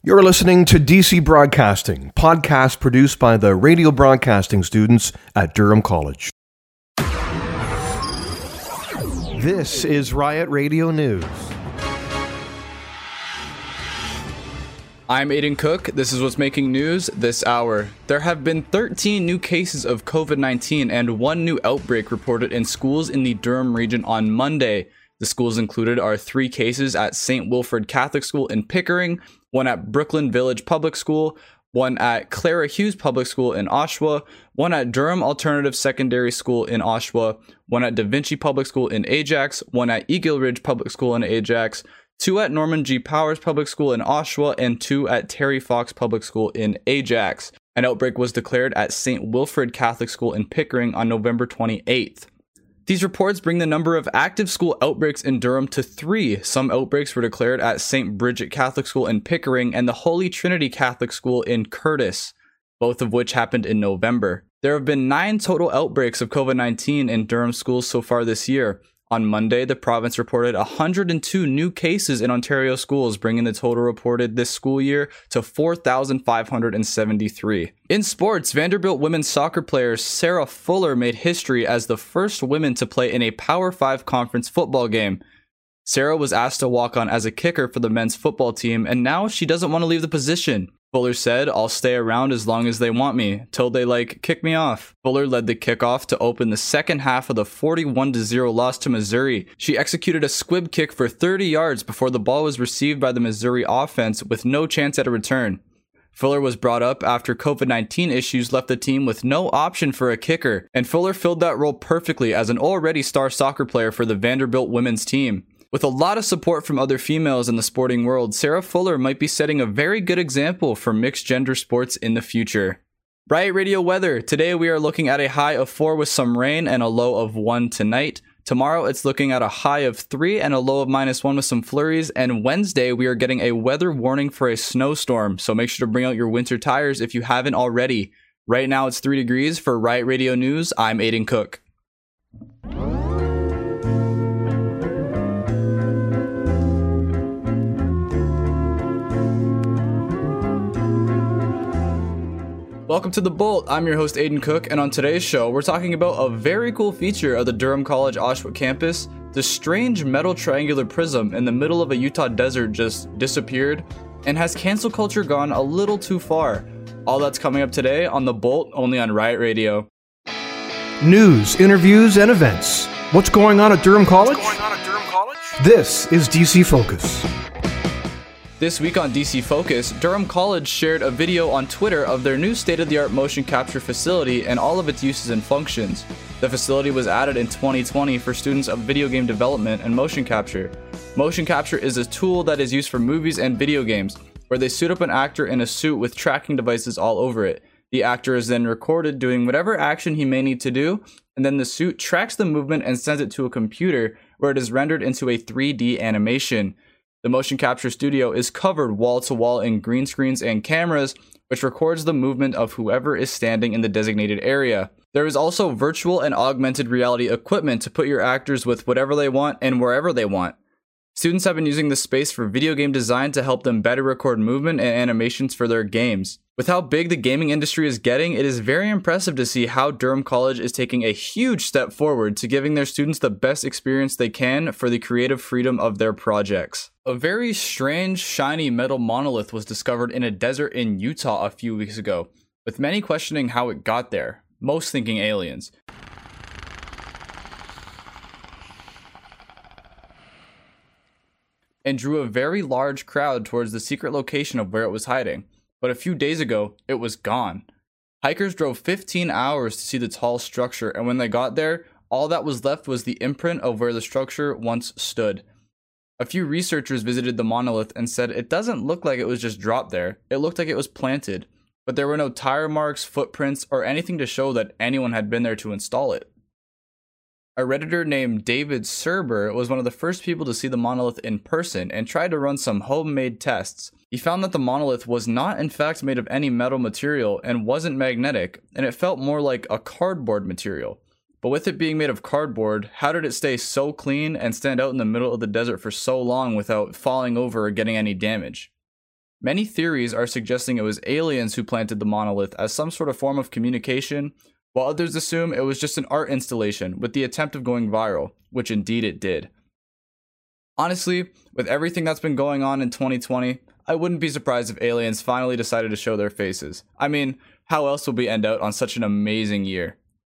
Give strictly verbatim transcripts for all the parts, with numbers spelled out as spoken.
You're listening to D C Broadcasting, podcast produced by the radio broadcasting students at Durham College. This is Riot Radio News. I'm Aiden Cook. This is what's making news this hour. There have been thirteen new cases of COVID nineteen and one new outbreak reported in schools in the Durham region on Monday. The schools included are three cases at Saint Wilfrid Catholic School in Pickering, one at Brooklyn Village Public School, one at Clara Hughes Public School in Oshawa, one at Durham Alternative Secondary School in Oshawa, one at Da Vinci Public School in Ajax, one at Eagle Ridge Public School in Ajax, two at Norman G. Powers Public School in Oshawa, and two at Terry Fox Public School in Ajax. An outbreak was declared at Saint Wilfrid Catholic School in Pickering on November twenty-eighth. These reports bring the number of active school outbreaks in Durham to three. Some outbreaks were declared at Saint Bridget Catholic School in Pickering and the Holy Trinity Catholic School in Curtis, both of which happened in November. There have been nine total outbreaks of COVID nineteen in Durham schools so far this year. On Monday, the province reported one hundred two new cases in Ontario schools, bringing the total reported this school year to four thousand five hundred seventy-three. In sports, Vanderbilt women's soccer player Sarah Fuller made history as the first woman to play in a Power five conference football game. Sarah was asked to walk on as a kicker for the men's football team, and now she doesn't want to leave the position. Fuller said, "I'll stay around as long as they want me, till they, like, kick me off." Fuller led the kickoff to open the second half of the forty-one to zero loss to Missouri. She executed a squib kick for thirty yards before the ball was received by the Missouri offense with no chance at a return. Fuller was brought up after COVID nineteen issues left the team with no option for a kicker, and Fuller filled that role perfectly as an already star soccer player for the Vanderbilt women's team. With a lot of support from other females in the sporting world, Sarah Fuller might be setting a very good example for mixed gender sports in the future. Riot Radio weather. Today we are looking at a high of four with some rain and a low of one tonight. Tomorrow it's looking at a high of three and a low of minus one with some flurries. And Wednesday we are getting a weather warning for a snowstorm, so make sure to bring out your winter tires if you haven't already. Right now it's three degrees. For Riot Radio News, I'm Aiden Cook. Welcome to The Bolt. I'm your host Aiden Cook, and on today's show, we're talking about a very cool feature of the Durham College Oshawa campus. The strange metal triangular prism in the middle of a Utah desert just disappeared, and has cancel culture gone a little too far? All that's coming up today on The Bolt, only on Riot Radio. News, interviews, and events. What's going on at Durham College? What's going on at Durham College? This is D C Focus. This week on D C Focus, Durham College shared a video on Twitter of their new state-of-the-art motion capture facility and all of its uses and functions. The facility was added in twenty twenty for students of video game development and motion capture. Motion capture is a tool that is used for movies and video games, where they suit up an actor in a suit with tracking devices all over it. The actor is then recorded doing whatever action he may need to do, and then the suit tracks the movement and sends it to a computer, where it is rendered into a three D animation. The motion capture studio is covered wall-to-wall in green screens and cameras, which records the movement of whoever is standing in the designated area. There is also virtual and augmented reality equipment to put your actors with whatever they want and wherever they want. Students have been using this space for video game design to help them better record movement and animations for their games. With how big the gaming industry is getting, it is very impressive to see how Durham College is taking a huge step forward to giving their students the best experience they can for the creative freedom of their projects. A very strange, shiny metal monolith was discovered in a desert in Utah a few weeks ago, with many questioning how it got there, most thinking aliens. And drew a very large crowd towards the secret location of where it was hiding. But a few days ago, it was gone. Hikers drove fifteen hours to see the tall structure, and when they got there, all that was left was the imprint of where the structure once stood. A few researchers visited the monolith and said it doesn't look like it was just dropped there. It looked like it was planted, but there were no tire marks, footprints, or anything to show that anyone had been there to install it. A Redditor named David Serber was one of the first people to see the monolith in person and tried to run some homemade tests. He found that the monolith was not in fact made of any metal material and wasn't magnetic, and it felt more like a cardboard material. But with it being made of cardboard, how did it stay so clean and stand out in the middle of the desert for so long without falling over or getting any damage? Many theories are suggesting it was aliens who planted the monolith as some sort of form of communication, while others assume it was just an art installation with the attempt of going viral, which indeed it did. Honestly, with everything that's been going on in twenty twenty, I wouldn't be surprised if aliens finally decided to show their faces. I mean, how else would we end out on such an amazing year?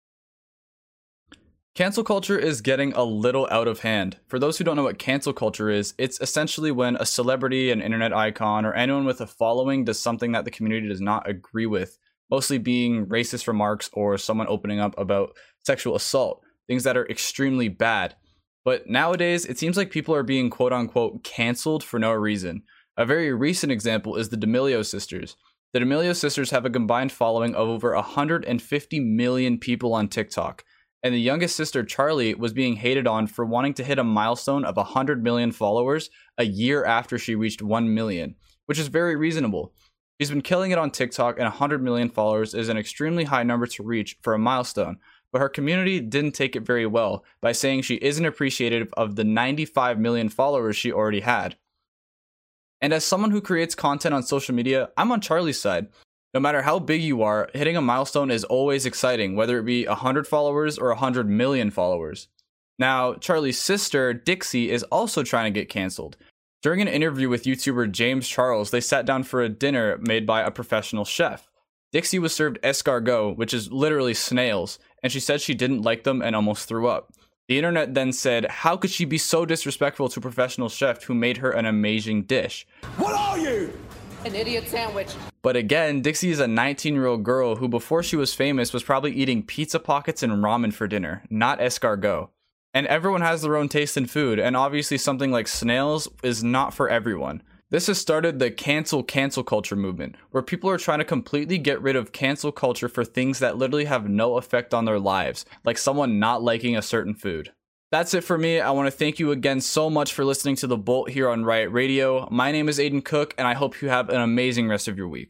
Cancel culture is getting a little out of hand. For those who don't know what cancel culture is, it's essentially when a celebrity, an internet icon, or anyone with a following does something that the community does not agree with, mostly being racist remarks or someone opening up about sexual assault, things that are extremely bad. But nowadays, it seems like people are being quote-unquote canceled for no reason. A very recent example is the D'Amelio sisters. The D'Amelio sisters have a combined following of over one hundred fifty million people on TikTok. And the youngest sister, Charlie, was being hated on for wanting to hit a milestone of one hundred million followers a year after she reached one million, which is very reasonable. She's been killing it on TikTok, and one hundred million followers is an extremely high number to reach for a milestone, but her community didn't take it very well by saying she isn't appreciative of the ninety-five million followers she already had. And as someone who creates content on social media, I'm on Charlie's side. No matter how big you are, hitting a milestone is always exciting, whether it be one hundred followers or one hundred million followers. Now, Charlie's sister, Dixie, is also trying to get canceled. During an interview with YouTuber James Charles, they sat down for a dinner made by a professional chef. Dixie was served escargot, which is literally snails, and she said she didn't like them and almost threw up. The internet then said, how could she be so disrespectful to a professional chef who made her an amazing dish? What are you? An idiot sandwich. But again, Dixie is a nineteen-year-old girl who before she was famous was probably eating pizza pockets and ramen for dinner, not escargot. And everyone has their own taste in food, and obviously something like snails is not for everyone. This has started the cancel cancel culture movement, where people are trying to completely get rid of cancel culture for things that literally have no effect on their lives, like someone not liking a certain food. That's it for me. I want to thank you again so much for listening to The Bolt here on Riot Radio. My name is Aiden Cook, and I hope you have an amazing rest of your week.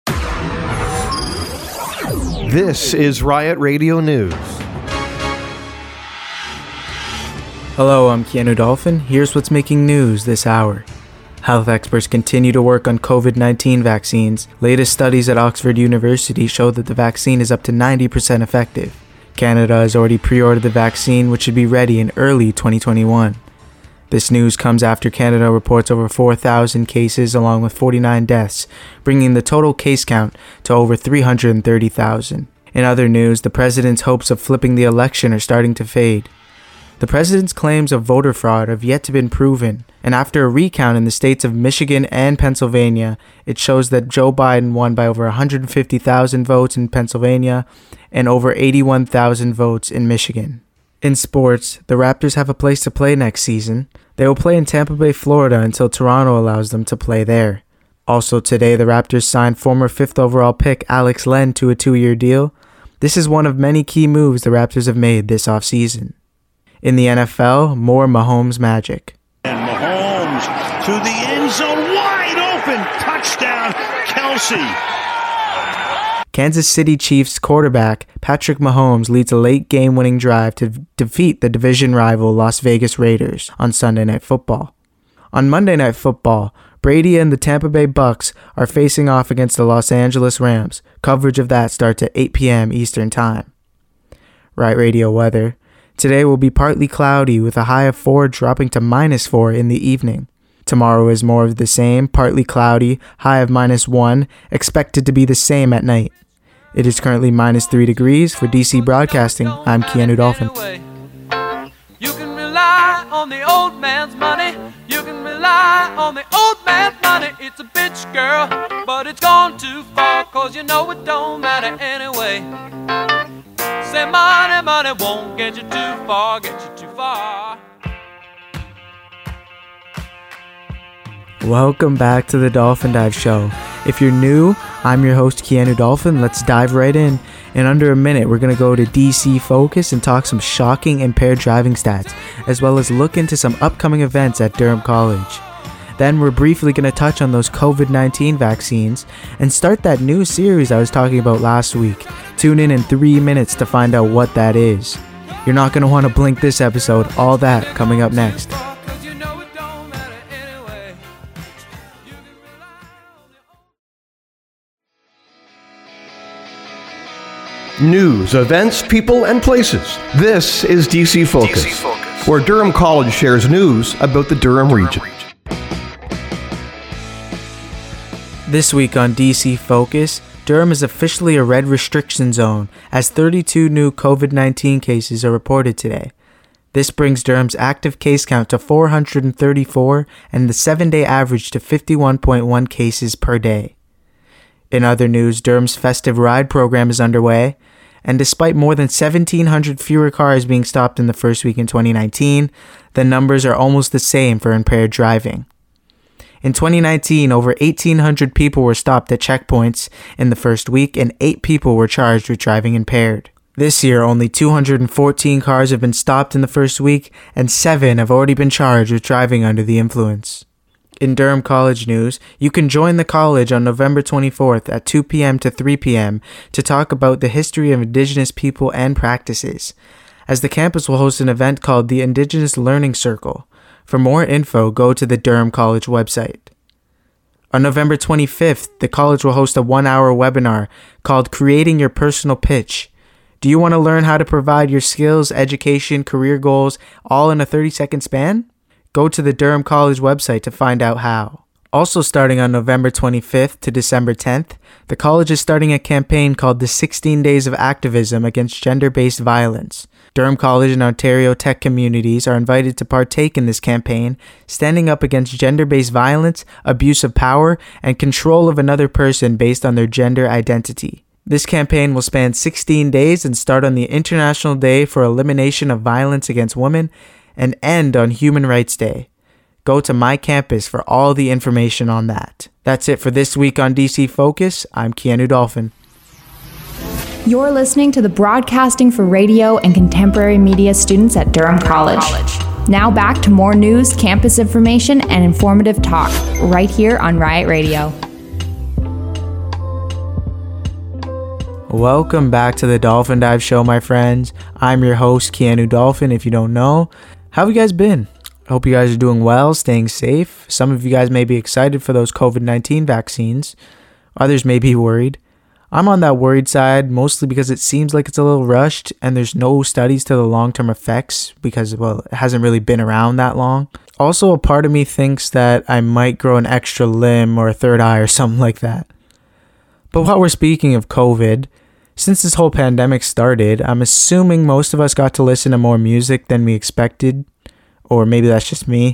This is Riot Radio News. Hello, I'm Keanu Dolphin. Here's what's making news this hour. Health experts continue to work on covid nineteen vaccines. Latest studies at Oxford University show that the vaccine is up to ninety percent effective. Canada has already pre-ordered the vaccine, which should be ready in early twenty twenty-one. This news comes after Canada reports over four thousand cases along with forty-nine deaths, bringing the total case count to over three hundred thirty thousand. In other news, the president's hopes of flipping the election are starting to fade. The president's claims of voter fraud have yet to be proven, and after a recount in the states of Michigan and Pennsylvania, it shows that Joe Biden won by over one hundred fifty thousand votes in Pennsylvania and over eighty-one thousand votes in Michigan. In sports, the Raptors have a place to play next season. They will play in Tampa Bay, Florida until Toronto allows them to play there. Also today, the Raptors signed former fifth overall pick Alex Len to a two-year deal. This is one of many key moves the Raptors have made this offseason. In the N F L, more Mahomes magic. And Mahomes to the end zone, wide open, touchdown, Kelsey. Kansas City Chiefs quarterback Patrick Mahomes leads a late game-winning drive to defeat the division rival Las Vegas Raiders on Sunday Night Football. On Monday Night Football, Brady and the Tampa Bay Bucks are facing off against the Los Angeles Rams. Coverage of that starts at eight p.m. Eastern Time. Riot Radio weather. Today will be partly cloudy with a high of four dropping to minus four in the evening. Tomorrow is more of the same, partly cloudy, high of minus one, expected to be the same at night. It is currently minus three degrees. For D C Broadcasting, I'm Keanu Dolphin. You can rely on the old man's money. You can rely on the old man's money. It's a bitch, girl, but it's gone too far, cause you know it don't matter anyway. Say money, money won't get you too far, get you too far. Welcome back to the Dolphin Dive Show. If you're new, I'm your host Keanu Dolphin. Let's dive right in. In under a minute, we're going to go to D C Focus and talk some shocking impaired driving stats, as well as look into some upcoming events at Durham College. Then we're briefly going to touch on those covid nineteen vaccines and start that new series I was talking about last week. Tune in in three minutes to find out what that is. You're not going to want to blink this episode. All that coming up next. News, events, people, and places. This is D C Focus, D C Focus, where Durham College shares news about the Durham, Durham region. region. This week on D C Focus, Durham is officially a red restriction zone as thirty-two new covid nineteen cases are reported today. This brings Durham's active case count to four hundred thirty-four and the seven-day average to fifty-one point one cases per day. In other news, Durham's festive ride program is underway, and despite more than seventeen hundred fewer cars being stopped in the first week in twenty nineteen, the numbers are almost the same for impaired driving. In twenty nineteen, over eighteen hundred people were stopped at checkpoints in the first week, and eight people were charged with driving impaired. This year, only two hundred fourteen cars have been stopped in the first week, and seven have already been charged with driving under the influence. In Durham College news, you can join the college on November twenty-fourth at two p.m. to three p.m. to talk about the history of Indigenous people and practices, as the campus will host an event called the Indigenous Learning Circle. For more info, go to the Durham College website. On November twenty-fifth, the college will host a one-hour webinar called Creating Your Personal Pitch. Do you want to learn how to provide your skills, education, career goals, all in a thirty-second span? Go to the Durham College website to find out how. Also starting on November twenty-fifth to December tenth, the college is starting a campaign called the sixteen Days of Activism Against Gender-Based Violence. Durham College and Ontario tech communities are invited to partake in this campaign, standing up against gender-based violence, abuse of power, and control of another person based on their gender identity. This campaign will span sixteen days and start on the International Day for Elimination of Violence Against Women and end on Human Rights Day. Go to my campus for all the information on that. That's it for this week on D C Focus. I'm Keanu Dolphin. You're listening to the Broadcasting for Radio and Contemporary Media students at Durham College. Now back to more news, campus information, and informative talk right here on Riot Radio. Welcome back to the Dolphin Dive Show, my friends. I'm your host, Keanu Dolphin, if you don't know. How have you guys been? I hope you guys are doing well, staying safe. Some of you guys may be excited for those covid nineteen vaccines. Others may be worried. I'm on that worried side, mostly because it seems like it's a little rushed and there's no studies to the long-term effects because, well, it hasn't really been around that long. Also, a part of me thinks that I might grow an extra limb or a third eye or something like that. But while we're speaking of COVID, since this whole pandemic started, I'm assuming most of us got to listen to more music than we expected, or maybe that's just me.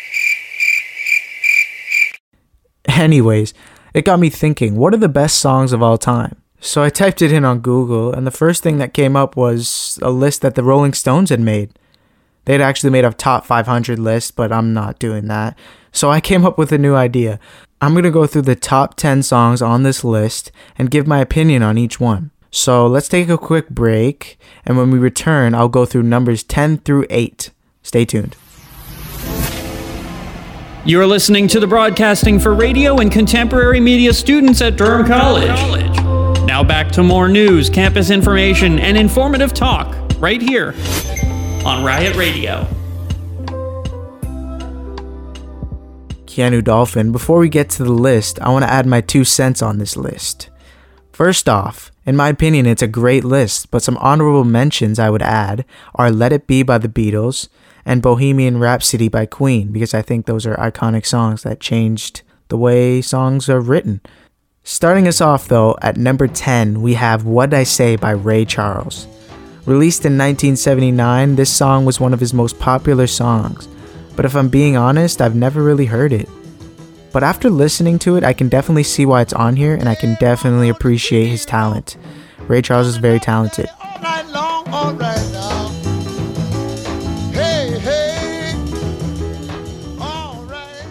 Anyways, it got me thinking, what are the best songs of all time? So I typed it in on Google, and the first thing that came up was a list that the Rolling Stones had made. They'd actually made a top five hundred list, but I'm not doing that. So I came up with a new idea. I'm going to go through the top ten songs on this list and give my opinion on each one. So let's take a quick break, and when we return, I'll go through numbers ten through eight. Stay tuned. You're listening to the Broadcasting for Radio and Contemporary Media students at Durham College. Now back to more news, campus information, and informative talk right here on Riot Radio. Keanu Dolphin. Before we get to the list, I want to add my two cents on this list. First off, in my opinion, it's a great list, but some honorable mentions I would add are Let It Be by the Beatles and Bohemian Rhapsody by Queen, because I think those are iconic songs that changed the way songs are written. Starting us off though, at number ten, we have What'd I Say by Ray Charles. Released in nineteen seventy-nine, this song was one of his most popular songs, but if I'm being honest, I've never really heard it. But after listening to it, I can definitely see why it's on here, and I can definitely appreciate his talent. Ray Charles is very talented. All night long, all right now. Hey, hey. All right.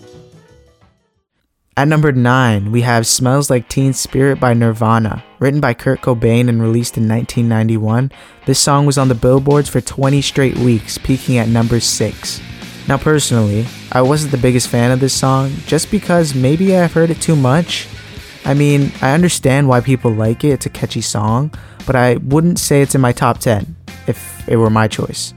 At number nine, we have Smells Like Teen Spirit by Nirvana. Written by Kurt Cobain and released in nineteen ninety-one, this song was on the billboards for twenty straight weeks, peaking at number six. Now personally, I wasn't the biggest fan of this song, just because maybe I've heard it too much. I mean, I understand why people like it, it's a catchy song, but I wouldn't say it's in my top ten, if it were my choice.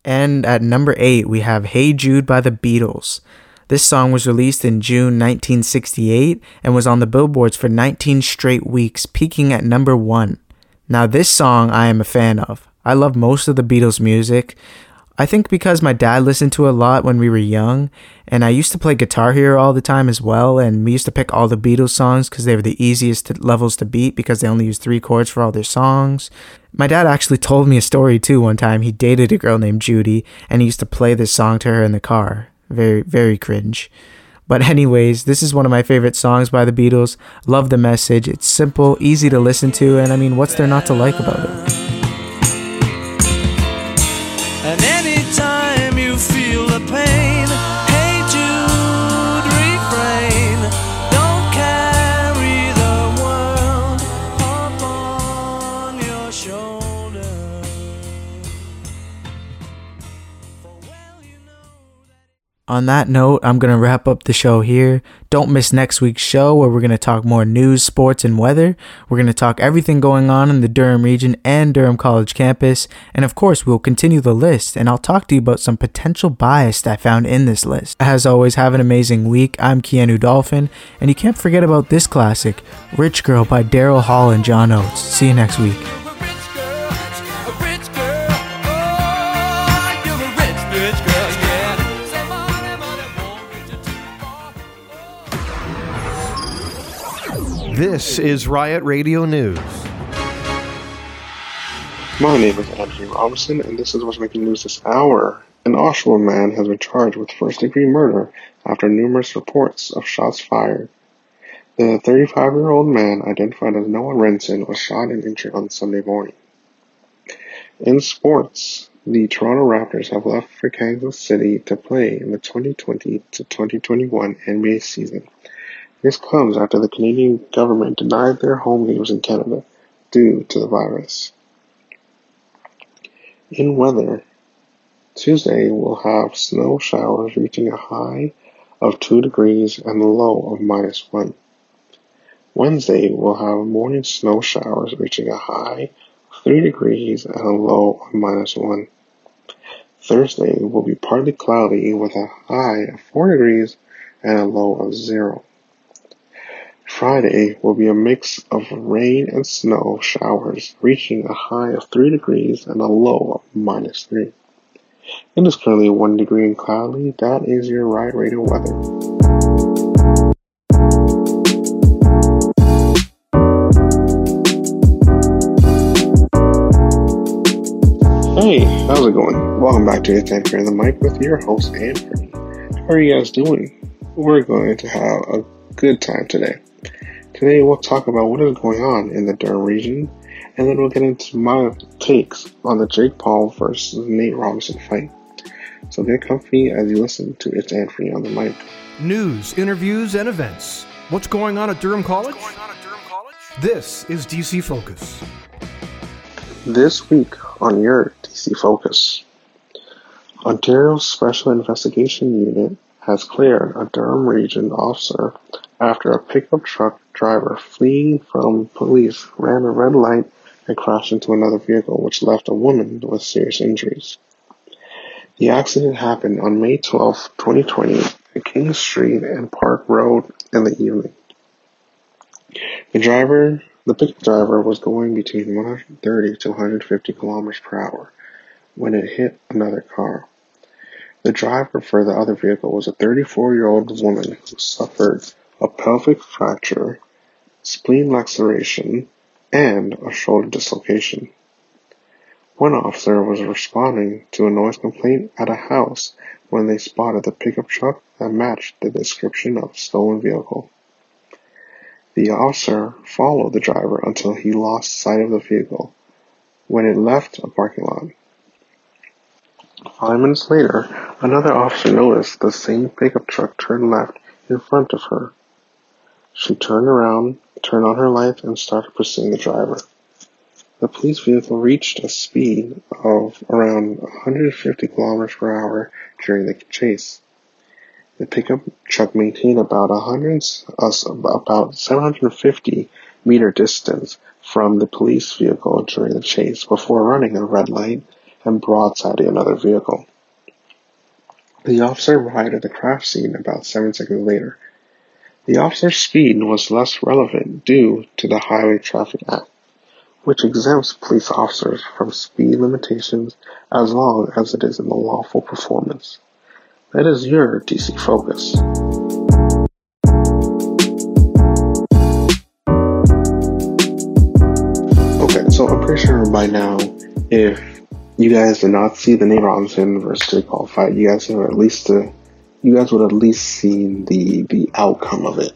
And at number eight, we have Hey Jude by the Beatles. This song was released in June nineteen sixty-eight and was on the billboards for nineteen straight weeks, peaking at number one. Now this song I am a fan of. I love most of the Beatles music. I think because my dad listened to it a lot when we were young, and I used to play Guitar Hero all the time as well, and we used to pick all the Beatles songs because they were the easiest to, levels to beat because they only used three chords for all their songs. My dad actually told me a story too one time. He dated a girl named Judy, and he used to play this song to her in the car. Very, very cringe. But anyways, this is one of my favorite songs by the Beatles. Love the message. It's simple, easy to listen to, and I mean, what's there not to like about it? And anytime you feel the pain, hey Jude, refrain. Don't carry the world up on your shoulder. On that note, I'm going to wrap up the show here. Don't miss next week's show where we're going to talk more news, sports, and weather. We're going to talk everything going on in the Durham region and Durham College campus. And of course, we'll continue the list, and I'll talk to you about some potential bias I found in this list. As always, have an amazing week. I'm Keanu Dolphin, and you can't forget about this classic, Rich Girl by Daryl Hall and John Oates. See you next week. This is Riot Radio News. My name is Andrew Robinson, and this is what's making news this hour. An Oshawa man has been charged with first-degree murder after numerous reports of shots fired. The thirty-five-year-old man, identified as Noah Renson, was shot and injured on Sunday morning. In sports, the Toronto Raptors have left for Kansas City to play in the twenty twenty to twenty twenty-one N B A season. This comes after the Canadian government denied their home games in Canada due to the virus. In weather, Tuesday will have snow showers reaching a high of two degrees and a low of minus one. Wednesday will have morning snow showers reaching a high of three degrees and a low of minus one. Thursday will be partly cloudy with a high of four degrees and a low of zero. Friday will be a mix of rain and snow showers, reaching a high of three degrees and a low of minus three. It is currently one degree and cloudy. That is your Riot Radio weather. Hey, how's it going? Welcome back to It's Anthony on the mic with your host, Anthony. How are you guys doing? We're going to have a good time today. Today we'll talk about what is going on in the Durham region, and then we'll get into my takes on the Jake Paul versus Nate Robinson fight. So get comfy as you listen to It's Anthony on the mic. News, interviews, and events. What's going on at Durham College? What's going on at Durham College? This is D C Focus. This week on your D C Focus, Ontario's Special Investigation Unit has cleared a Durham region officer after a pickup truck driver fleeing from police ran a red light and crashed into another vehicle, which left a woman with serious injuries. The accident happened on May twelfth, twenty twenty at King Street and Park Road in the evening. The driver, the pickup driver was going between one hundred thirty to one hundred fifty kilometers per hour when it hit another car. The driver for the other vehicle was a thirty-four-year-old woman who suffered a pelvic fracture, spleen laceration, and a shoulder dislocation. One officer was responding to a noise complaint at a house when they spotted the pickup truck that matched the description of a stolen vehicle. The officer followed the driver until he lost sight of the vehicle when it left a parking lot. Five minutes later, another officer noticed the same pickup truck turn left in front of her. She turned around, turned on her lights, and started pursuing the driver. The police vehicle reached a speed of around one hundred fifty kilometers per hour during the chase. The pickup truck maintained about one hundred, uh, about seven hundred fifty meter distance from the police vehicle during the chase before running a red light and broadsiding another vehicle. The officer arrived at the crash scene about seven seconds later. The officer's speed was less relevant due to the Highway Traffic Act, which exempts police officers from speed limitations as long as it is in the lawful performance. That is your D C Focus. Okay, so I'm pretty sure by now, if you guys did not see the Nate Robinson versus Jake Paul fight, you guys have at least uh, you guys would at least seen the the outcome of it,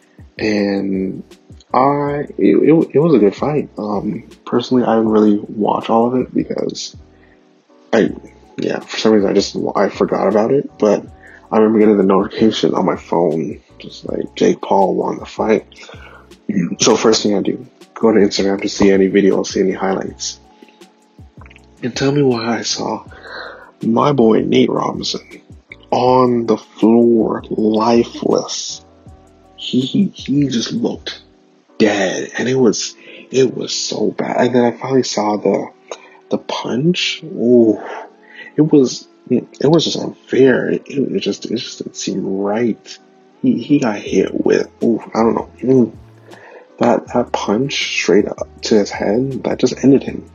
and I it, it, it was a good fight. Um, personally, I didn't really watch all of it because I yeah for some reason I just I forgot about it. But I remember getting the notification on my phone, just like Jake Paul won the fight. So first thing I do, go to Instagram to see any videos, see any highlights. And tell me why I saw my boy Nate Robinson on the floor, lifeless. He he just looked dead, and it was it was so bad. And then I finally saw the the punch. Ooh, it was it was just unfair. It, it just it just didn't seem right. He he got hit with ooh I don't know ooh, that that punch straight up to his head that just ended him.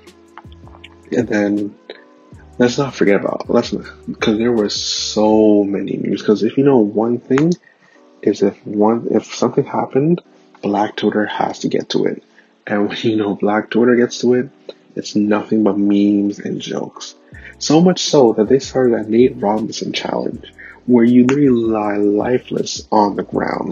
And then, let's not forget about, let's because there were so many news. Because if you know one thing, is if one, if something happened, Black Twitter has to get to it. And when you know Black Twitter gets to it, it's nothing but memes and jokes. So much so that they started a Nate Robinson challenge, where you literally lie lifeless on the ground.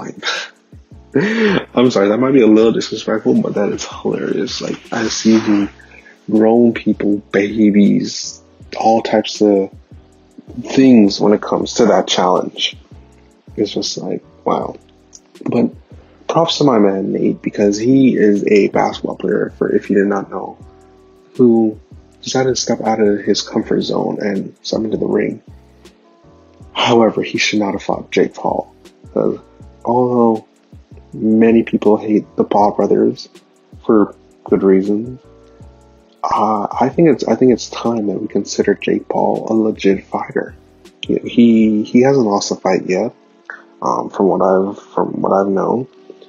Like, I'm sorry, that might be a little disrespectful, but that is hilarious. Like, I see the grown people, babies, all types of things when it comes to that challenge. It's just like, wow. But props to my man Nate, because he is a basketball player, for if you did not know, who decided to step out of his comfort zone and step into the ring. However, he should not have fought Jake Paul, because although many people hate the Paul brothers for good reasons, Uh, I think it's I think it's time that we consider Jake Paul a legit fighter. He he, he hasn't lost a fight yet, um, from what I've from what I've known,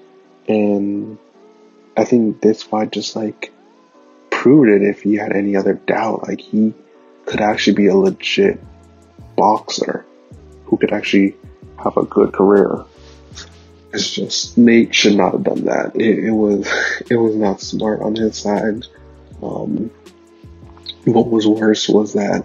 and I think this fight just like proved it. If he had any other doubt, like he could actually be a legit boxer who could actually have a good career. It's just Nate should not have done that. It, it was it was not smart on his side. Um, what was worse was that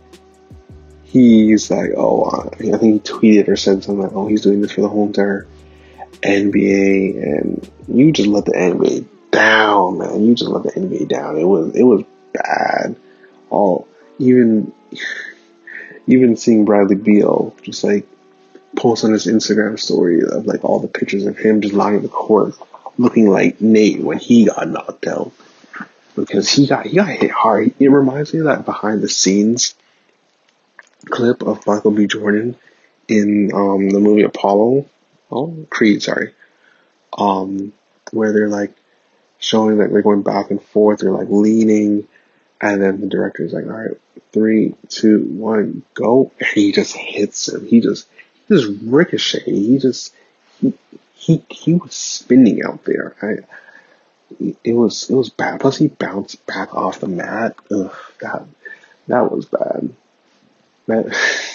he's like, oh, uh, I think he tweeted or said something like, oh, he's doing this for the whole entire N B A, and you just let the N B A down, man. You just let the N B A down. It was, it was bad. All, even, even seeing Bradley Beal just like post on his Instagram story of like all the pictures of him just lying on the court, looking like Nate when he got knocked out. Because he got he got hit hard. It reminds me of that behind the scenes clip of Michael B. Jordan in um, the movie Apollo, oh Creed, sorry, um, where they're like showing that they're going back and forth, they're like leaning, and then the director's like, all right, three, two, one, go, and he just hits him. He just he just ricocheted. He just he he he was spinning out there. I. It was it was bad. Plus, he bounced back off the mat. Ugh, that that was bad. That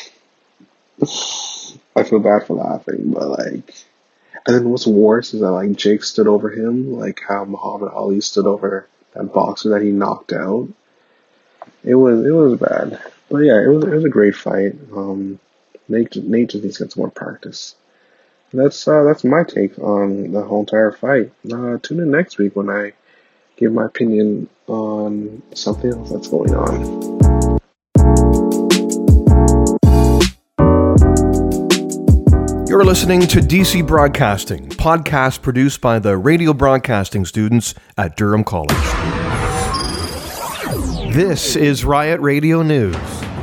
I feel bad for laughing, but like, and then what's worse is that like Jake stood over him, like how Muhammad Ali stood over that boxer that he knocked out. It was it was bad, but yeah, it was it was a great fight. Um, Nate Nate just needs to get some more practice. That's uh, that's my take on the whole entire fight. Uh, tune in next week when I give my opinion on something else that's going on. You're listening to D C Broadcasting, podcast produced by the radio broadcasting students at Durham College. This is Riot Radio News.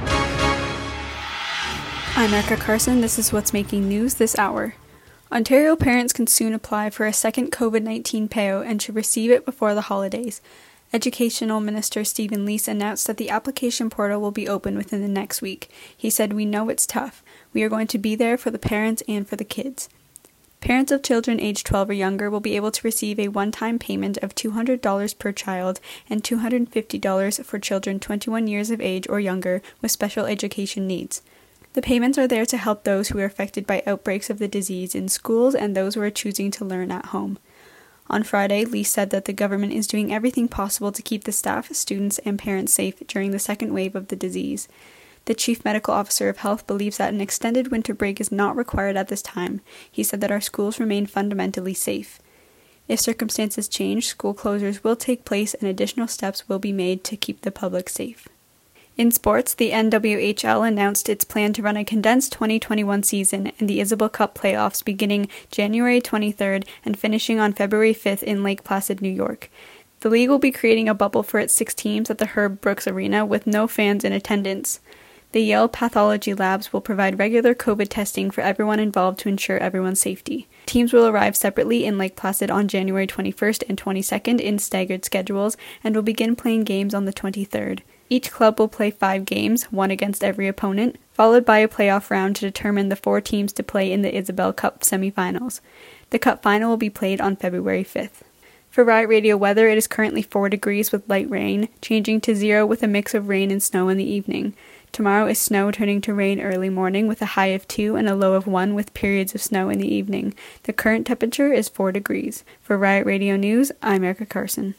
I'm Erica Carson. This is what's making news this hour. Ontario parents can soon apply for a second COVID nineteen payout and should receive it before the holidays. Educational Minister Stephen Leese announced that the application portal will be open within the next week. He said, "We know it's tough. We are going to be there for the parents and for the kids." Parents of children aged twelve or younger will be able to receive a one-time payment of two hundred dollars per child and two hundred fifty dollars for children twenty-one years of age or younger with special education needs. The payments are there to help those who are affected by outbreaks of the disease in schools and those who are choosing to learn at home. On Friday, Leese said that the government is doing everything possible to keep the staff, students, and parents safe during the second wave of the disease. The Chief Medical Officer of Health believes that an extended winter break is not required at this time. He said that our schools remain fundamentally safe. If circumstances change, school closures will take place and additional steps will be made to keep the public safe. In sports, the N W H L announced its plan to run a condensed twenty twenty-one season and the Isabel Cup playoffs beginning January twenty-third and finishing on February fifth in Lake Placid, New York. The league will be creating a bubble for its six teams at the Herb Brooks Arena with no fans in attendance. The Yale Pathology Labs will provide regular COVID testing for everyone involved to ensure everyone's safety. Teams will arrive separately in Lake Placid on January twenty-first and twenty-second in staggered schedules and will begin playing games on the twenty-third. Each club will play five games, one against every opponent, followed by a playoff round to determine the four teams to play in the Isabel Cup semifinals. The Cup final will be played on February fifth. For Riot Radio weather, it is currently four degrees with light rain, changing to zero with a mix of rain and snow in the evening. Tomorrow is snow turning to rain early morning with a high of two and a low of one with periods of snow in the evening. The current temperature is four degrees. For Riot Radio News, I'm Erica Carson.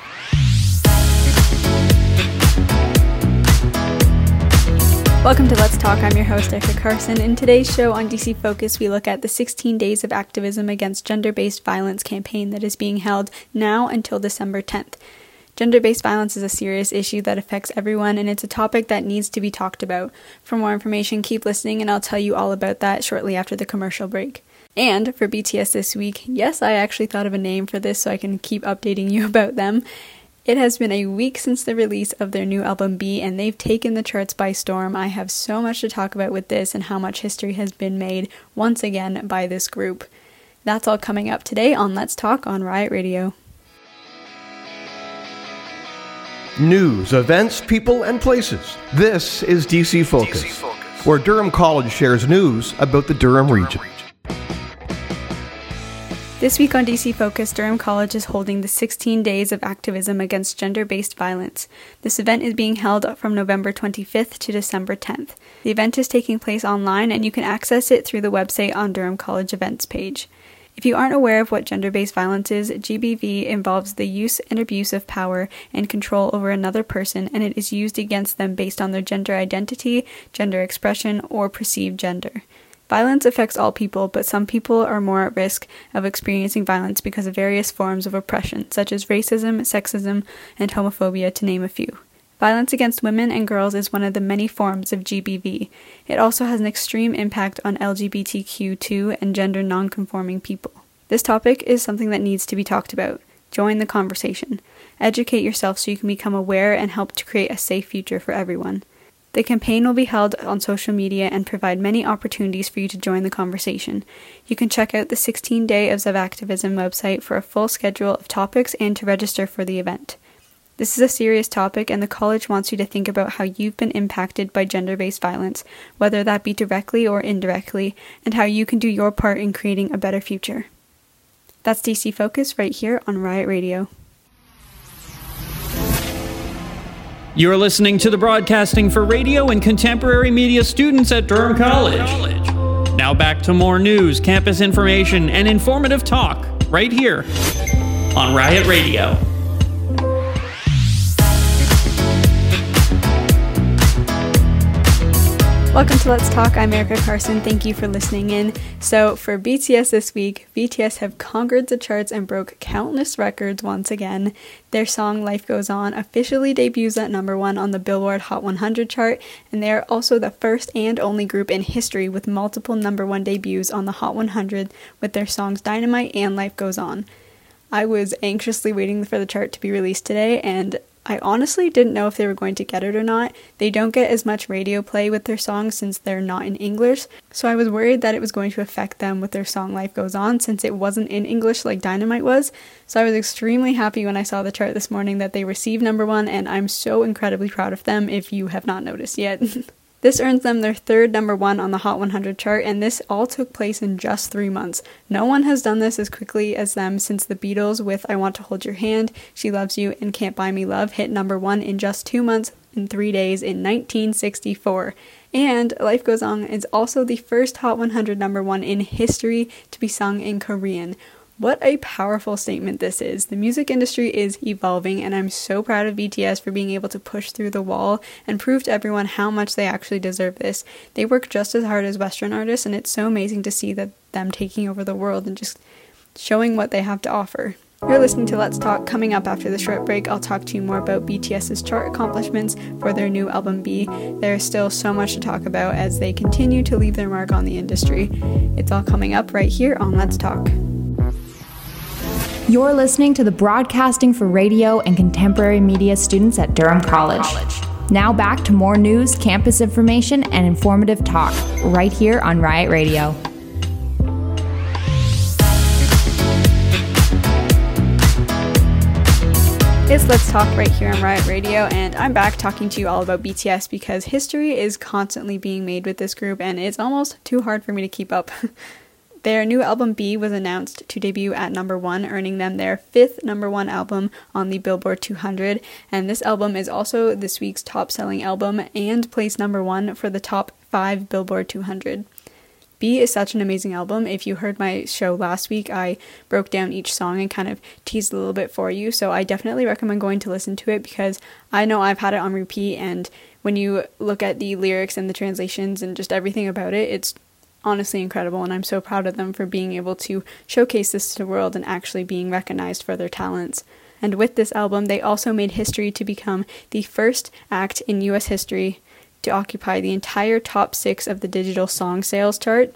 Welcome to Let's Talk. I'm your host, Erica Carson. In today's show on D C Focus, we look at the sixteen Days of Activism Against Gender-Based Violence campaign that is being held now until December tenth. Gender-based violence is a serious issue that affects everyone, and it's a topic that needs to be talked about. For more information, keep listening, and I'll tell you all about that shortly after the commercial break. And for B T S this week, yes, I actually thought of a name for this so I can keep updating you about them. It has been a week since the release of their new album B, and they've taken the charts by storm. I have so much to talk about with this and how much history has been made once again by this group. That's all coming up today on Let's Talk on Riot Radio. News, events, people, and places. This is D C Focus, D C Focus, where Durham College shares news about the Durham, Durham region. region. This week on D C Focus, Durham College is holding the sixteen Days of Activism Against Gender-Based Violence. This event is being held from November twenty-fifth to December tenth. The event is taking place online, and you can access it through the website on Durham College events page. If you aren't aware of what gender-based violence is, G B V involves the use and abuse of power and control over another person, and it is used against them based on their gender identity, gender expression, or perceived gender. Violence affects all people, but some people are more at risk of experiencing violence because of various forms of oppression, such as racism, sexism, and homophobia, to name a few. Violence against women and girls is one of the many forms of G B V. It also has an extreme impact on L G B T Q two and gender non-conforming people. This topic is something that needs to be talked about. Join the conversation. Educate yourself so you can become aware and help to create a safe future for everyone. The campaign will be held on social media and provide many opportunities for you to join the conversation. You can check out the sixteen Days of Activism website for a full schedule of topics and to register for the event. This is a serious topic, and the college wants you to think about how you've been impacted by gender-based violence, whether that be directly or indirectly, and how you can do your part in creating a better future. That's D C Focus right here on Riot Radio. You're listening to the broadcasting for radio and contemporary media students at Durham College. Now back to more news, campus information, and informative talk right here on Riot Radio. Welcome to Let's Talk. I'm Erica Carson. Thank you for listening in. So for B T S this week, B T S have conquered the charts and broke countless records once again. Their song Life Goes On officially debuts at number one on the Billboard Hot one hundred chart, and they are also the first and only group in history with multiple number one debuts on the Hot one hundred with their songs Dynamite and Life Goes On. I was anxiously waiting for the chart to be released today, and I honestly didn't know if they were going to get it or not. They don't get as much radio play with their songs since they're not in English, so I was worried that it was going to affect them with their song Life Goes On since it wasn't in English like Dynamite was. So I was extremely happy when I saw the chart this morning that they received number one, and I'm so incredibly proud of them if you have not noticed yet. This earns them their third number one on the Hot one hundred chart, and this all took place in just three months. No one has done this as quickly as them since the Beatles with I Want to Hold Your Hand, She Loves You, and Can't Buy Me Love hit number one in just two months and three days in nineteen sixty-four. And Life Goes On is also the first Hot one hundred number one in history to be sung in Korean. What a powerful statement this is. The music industry is evolving, and I'm so proud of B T S for being able to push through the wall and prove to everyone how much they actually deserve this. They work just as hard as Western artists, and it's so amazing to see that them taking over the world and just showing what they have to offer. You're listening to Let's Talk. Coming up after the short break, I'll talk to you more about B T S's chart accomplishments for their new album B. There's still so much to talk about as they continue to leave their mark on the industry. It's all coming up right here on Let's Talk. You're listening to the Broadcasting for Radio and Contemporary Media students at Durham College. Now back to more news, campus information, and informative talk right here on Riot Radio. It's Let's Talk right here on Riot Radio, and I'm back talking to you all about B T S because history is constantly being made with this group, and it's almost too hard for me to keep up. Their new album B was announced to debut at number one, earning them their fifth number one album on the Billboard two hundred, and this album is also this week's top-selling album and placed number one for the top five Billboard two hundred. B is such an amazing album. If you heard my show last week, I broke down each song and kind of teased a little bit for you, so I definitely recommend going to listen to it because I know I've had it on repeat, and when you look at the lyrics and the translations and just everything about it, it's honestly incredible, and I'm so proud of them for being able to showcase this to the world and actually being recognized for their talents. And with this album, they also made history to become the first act in U S history to occupy the entire top six of the digital song sales chart.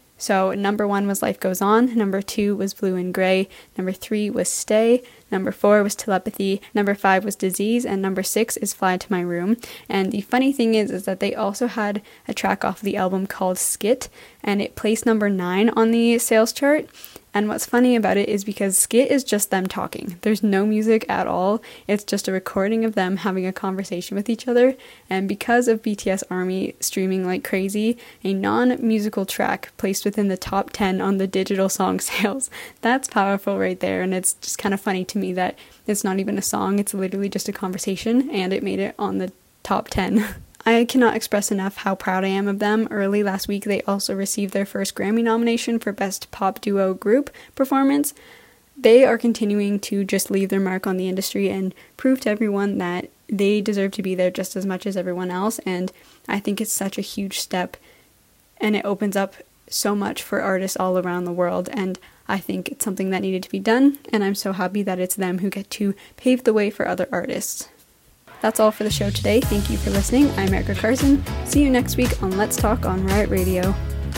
So number one was Life Goes On, number two was Blue and Gray, number three was Stay, number four was Telepathy, number five was Disease, and number six is Fly to My Room. And the funny thing is, is that they also had a track off the album called Skit, and it placed number nine on the sales chart. And what's funny about it is because Skit is just them talking. There's no music at all. It's just a recording of them having a conversation with each other. And because of B T S ARMY streaming like crazy, a non-musical track placed within the top ten on the digital song sales. That's powerful right there. And it's just kind of funny to me that it's not even a song. It's literally just a conversation, and it made it on the top ten. I cannot express enough how proud I am of them. Early last week, they also received their first Grammy nomination for Best Pop Duo Group Performance. They are continuing to just leave their mark on the industry and prove to everyone that they deserve to be there just as much as everyone else, and I think it's such a huge step, and it opens up so much for artists all around the world, and I think it's something that needed to be done, and I'm so happy that it's them who get to pave the way for other artists. That's all for the show today. Thank you for listening. I'm Erica Carson. See you next week on Let's Talk on Riot Radio.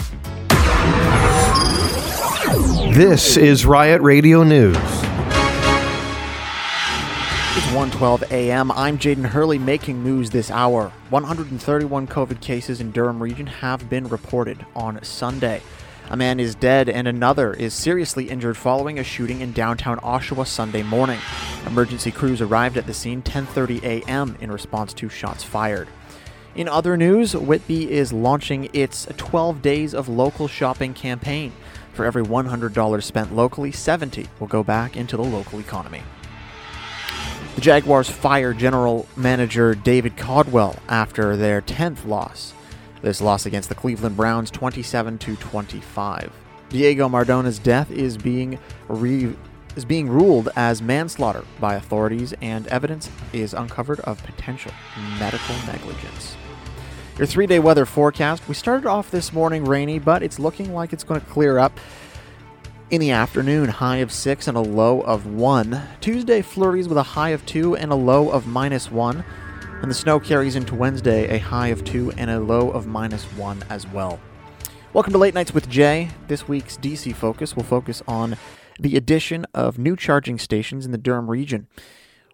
This is Riot Radio News. It's one twelve a.m. I'm Jaden Hurley making news this hour. one hundred thirty-one COVID cases in Durham region have been reported on Sunday. A man is dead and another is seriously injured following a shooting in downtown Oshawa Sunday morning. Emergency crews arrived at the scene ten thirty a.m. in response to shots fired. In other news, Whitby is launching its twelve Days of Local Shopping campaign. For every one hundred dollars spent locally, seventy will go back into the local economy. The Jaguars fire general manager David Caldwell after their tenth loss. This loss against the Cleveland Browns twenty-seven to twenty-five. Diego Mardona's death is being re- is being ruled as manslaughter by authorities, and evidence is uncovered of potential medical negligence. Your three-day weather forecast. We started off this morning rainy, but it's looking like it's going to clear up in the afternoon. High of six and a low of one. Tuesday flurries with a high of two and a low of minus one. And the snow carries into Wednesday, a high of two and a low of minus one as well. Welcome to Late Nights with Jay. This week's D C Focus will focus on the addition of new charging stations in the Durham region.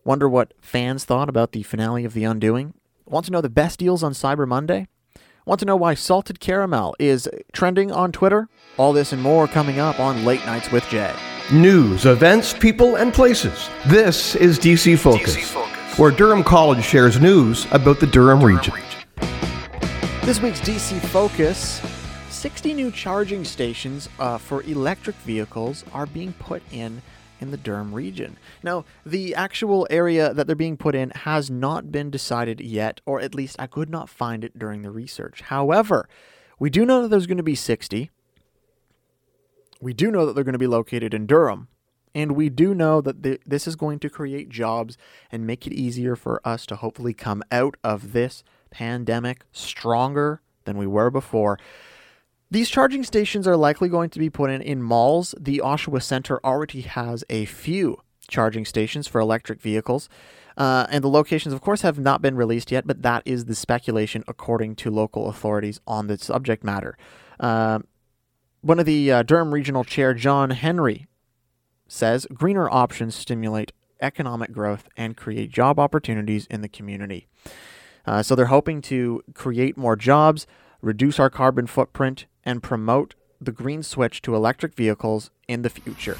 Wonder what fans thought about the finale of The Undoing? Want to know the best deals on Cyber Monday? Want to know why salted caramel is trending on Twitter? All this and more coming up on Late Nights with Jay. News, events, people, and places. This is D C Focus, D C Focus, where Durham College shares news about the Durham, Durham region. region. This week's D C Focus, sixty new charging stations uh, for electric vehicles are being put in in the Durham region. Now, the actual area that they're being put in has not been decided yet, or at least I could not find it during the research. However, we do know that there's going to be sixty. We do know that they're going to be located in Durham. And we do know that the, this is going to create jobs and make it easier for us to hopefully come out of this pandemic stronger than we were before. These charging stations are likely going to be put in in malls. The Oshawa Centre already has a few charging stations for electric vehicles. Uh, and the locations, of course, have not been released yet, but that is the speculation according to local authorities on the subject matter. Uh, one of the uh, Durham Regional Chair, John Henry, says greener options stimulate economic growth and create job opportunities in the community. Uh, so they're hoping to create more jobs, reduce our carbon footprint, and promote the green switch to electric vehicles in the future.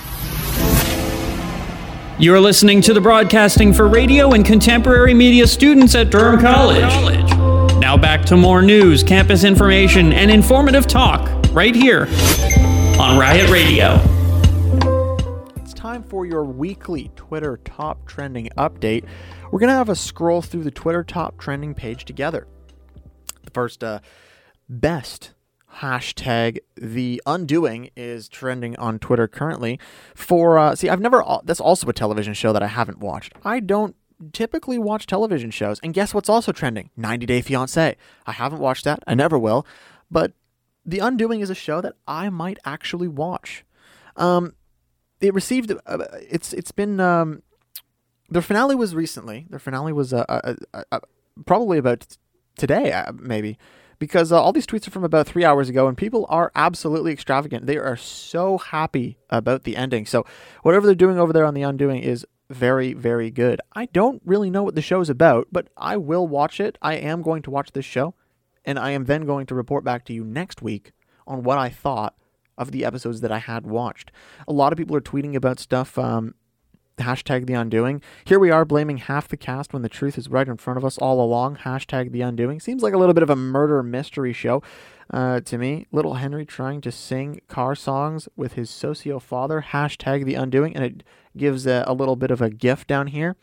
You're listening to the Broadcasting for Radio and Contemporary Media students at Durham College. Now back to more news, campus information, and informative talk right here on Riot Radio. It's time for your weekly Twitter Top Trending update. We're going to have a scroll through the Twitter Top Trending page together. The first uh, best hashtag The Undoing is trending on Twitter currently for, uh, see, I've never, that's also a television show that I haven't watched. I don't typically watch television shows. And guess what's also trending? ninety Day Fiancé. I haven't watched that. I never will. But The Undoing is a show that I might actually watch. Um, it received, uh, it's it's been, um, their finale was recently. Their finale was uh, uh, uh, uh, probably about today, uh, maybe. Because uh, all these tweets are from about three hours ago, and people are absolutely extravagant. They are so happy about the ending. So whatever they're doing over there on The Undoing is very, very good. I don't really know what the show is about, but I will watch it. I am going to watch this show, and I am then going to report back to you next week on what I thought of the episodes that I had watched. A lot of people are tweeting about stuff, um, hashtag The Undoing. Here we are blaming half the cast when the truth is right in front of us all along. Hashtag The Undoing. Seems like a little bit of a murder mystery show uh, to me. Little Henry trying to sing car songs with his socio father. Hashtag The Undoing. And it gives a, a little bit of a gif down here.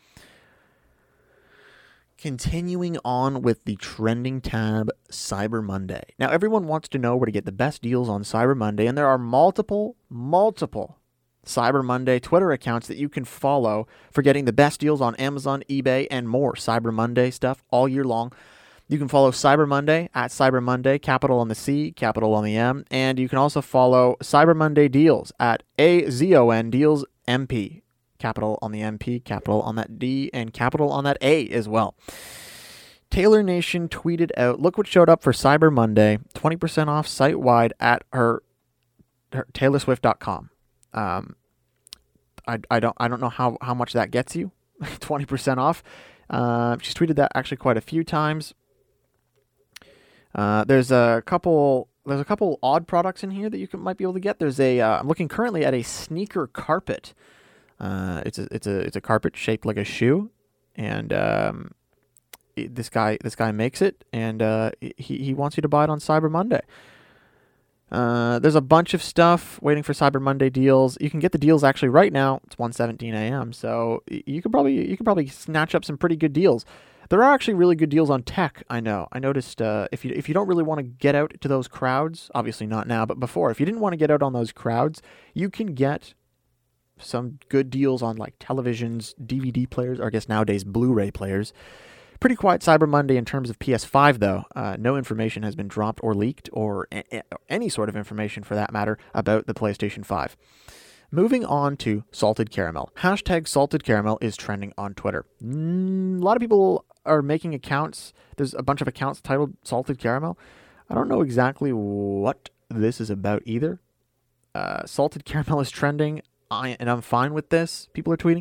Continuing on with the trending tab, Cyber Monday. Now, everyone wants to know where to get the best deals on Cyber Monday, and there are multiple, multiple Cyber Monday Twitter accounts that you can follow for getting the best deals on Amazon, eBay, and more Cyber Monday stuff all year long. You can follow Cyber Monday at Cyber Monday, capital on the C, capital on the M, and you can also follow Cyber Monday Deals at A Z O N Deals M P, capital on the M P, capital on that D, and capital on that A as well. Taylor Nation tweeted out, look what showed up for Cyber Monday, twenty percent off site-wide at her, her Taylor Swift dot com. Um, I, I don't I don't know how, how much that gets you, twenty percent off. Uh, she's tweeted that actually quite a few times. Uh, there's a couple there's a couple odd products in here that you can, might be able to get. There's a uh, I'm looking currently at a sneaker carpet. Uh, it's a it's a it's a carpet shaped like a shoe, and um, it, this guy this guy makes it, and uh, he he wants you to buy it on Cyber Monday. Uh, there's a bunch of stuff waiting for Cyber Monday deals. You can get the deals actually right now. It's one seventeen a.m. So you could probably you could probably snatch up some pretty good deals. There are actually really good deals on tech. I know. I noticed uh, if you if you don't really want to get out to those crowds, obviously not now, but before, if you didn't want to get out on those crowds, you can get some good deals on like televisions, D V D players, or I guess nowadays Blu-ray players. Pretty quiet Cyber Monday in terms of P S five, though. Uh, no information has been dropped or leaked, or a- a- any sort of information for that matter, about the PlayStation five. Moving on to Salted Caramel. Hashtag Salted Caramel is trending on Twitter. Mm, a lot of people are making accounts. There's a bunch of accounts titled Salted Caramel. I don't know exactly what this is about either. Uh, Salted Caramel is trending, I, and I'm fine with this. People are tweeting.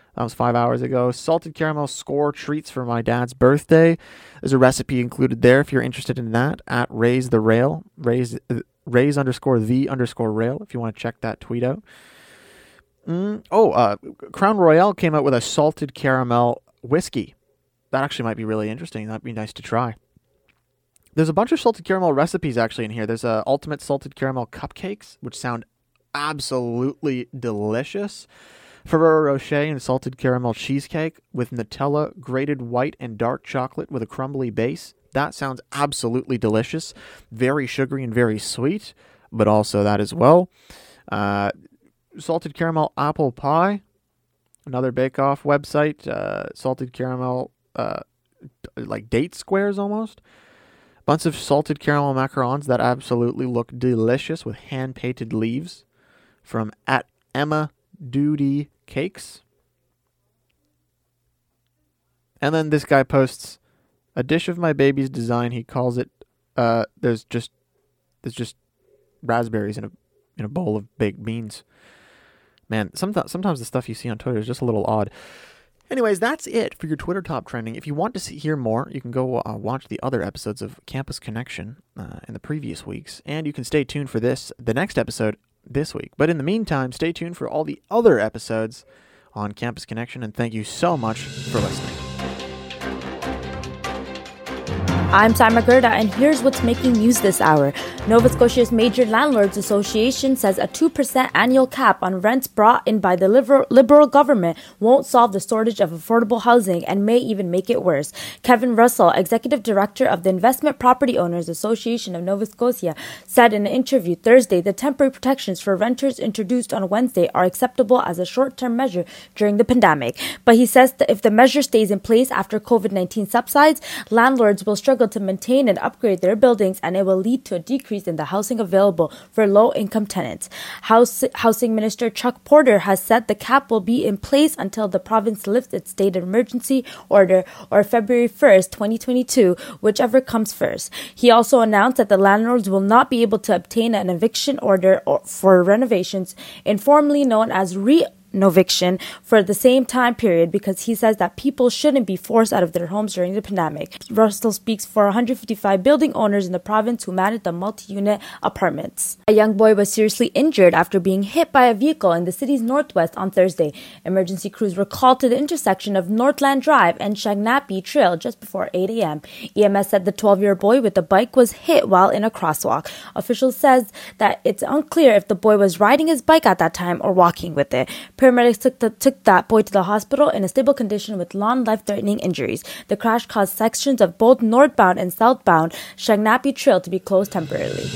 That was five hours ago. Salted caramel score treats for my dad's birthday. There's a recipe included there if you're interested in that at Raise the Rail. Raise, uh, raise underscore the underscore rail if you want to check that tweet out. Mm, oh, uh, Crown Royal came out with a salted caramel whiskey. That actually might be really interesting. That'd be nice to try. There's a bunch of salted caramel recipes actually in here. There's a ultimate salted caramel cupcakes, which sound absolutely delicious. Ferrero Rocher and salted caramel cheesecake with Nutella, grated white and dark chocolate with a crumbly base. That sounds absolutely delicious. Very sugary and very sweet, but also that as well. Uh, salted caramel apple pie, another bake-off website. Uh, salted caramel, uh, like date squares almost. Bunch of salted caramel macarons that absolutely look delicious with hand-painted leaves from at Emma Duty Cakes. And then this guy posts a dish of my baby's design. He calls it uh there's just there's just raspberries in a in a bowl of baked beans. Man, sometimes sometimes the stuff you see on Twitter is just a little odd. Anyways, that's it for your Twitter top trending. If you want to see, hear more, you can go uh, watch the other episodes of Campus Connection uh, in the previous weeks, and you can stay tuned for this the next episode this week. But in the meantime, stay tuned for all the other episodes on Campus Connection, and thank you so much for listening. I'm Simon Gerda, and here's what's making news this hour. Nova Scotia's Major Landlords Association says a two percent annual cap on rents brought in by the liberal, liberal government won't solve the shortage of affordable housing and may even make it worse. Kevin Russell, Executive Director of the Investment Property Owners Association of Nova Scotia, said in an interview Thursday the temporary protections for renters introduced on Wednesday are acceptable as a short-term measure during the pandemic. But he says that if the measure stays in place after covid nineteen subsides, landlords will struggle to maintain and upgrade their buildings, and it will lead to a decrease in the housing available for low-income tenants. House, Housing Minister Chuck Porter has said the cap will be in place until the province lifts its state of emergency order or February first, twenty twenty-two, whichever comes first. He also announced that the landlords will not be able to obtain an eviction order or for renovations, informally known as re eviction, for the same time period because he says that people shouldn't be forced out of their homes during the pandemic. Russell speaks for one hundred fifty-five building owners in the province who manage the multi-unit apartments. A young boy was seriously injured after being hit by a vehicle in the city's northwest on Thursday. Emergency crews were called to the intersection of Northland Drive and Shagnappy Trail just before eight a.m. E M S said the twelve-year-old boy with the bike was hit while in a crosswalk. Officials says that it's unclear if the boy was riding his bike at that time or walking with it. Paramedics took, the, took that boy to the hospital in a stable condition with long life-threatening injuries. The crash caused sections of both northbound and southbound Shagnappy Trail to be closed temporarily.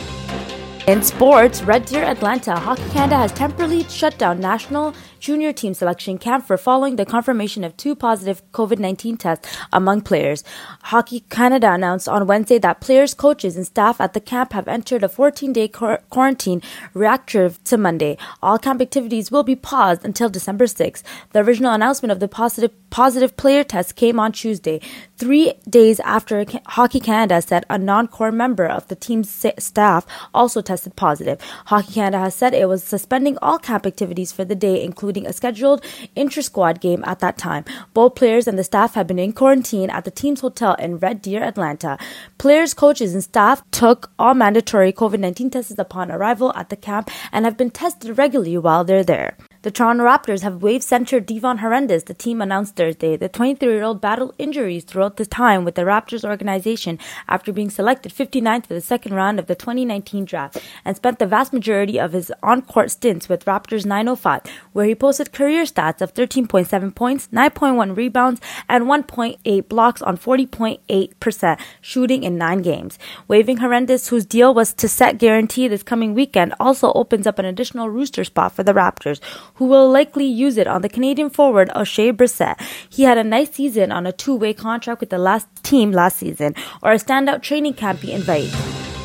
In sports, Red Deer Atlanta, Hockey Canada has temporarily shut down national junior team selection camp for following the confirmation of two positive covid nineteen tests among players. Hockey Canada announced on Wednesday that players, coaches, and staff at the camp have entered a fourteen-day quar- quarantine reactive to Monday. All camp activities will be paused until December sixth. The original announcement of the positive positive player test came on Tuesday, three days after Hockey Canada said a non-core member of the team's staff also tested positive. Hockey Canada has said it was suspending all camp activities for the day, including a scheduled inter-squad game at that time. Both players and the staff have been in quarantine at the team's hotel in Red Deer, Atlanta. Players, coaches, and staff took all mandatory covid nineteen tests upon arrival at the camp and have been tested regularly while they're there. The Toronto Raptors have waived center Devon Hernandez, the team announced Thursday. The twenty-three-year-old battled injuries throughout the time with the Raptors organization after being selected fifty-ninth for the second round of the twenty nineteen draft and spent the vast majority of his on-court stints with Raptors nine oh five, where he posted career stats of thirteen point seven points, nine point one rebounds, and one point eight blocks on forty point eight percent shooting in nine games. Waiving Hernandez, whose deal was to set guarantee this coming weekend, also opens up an additional rooster spot for the Raptors, who will likely use it on the Canadian forward O'Shea Brissett. He had a nice season on a two-way contract with the last team last season, or a standout training camp he invited.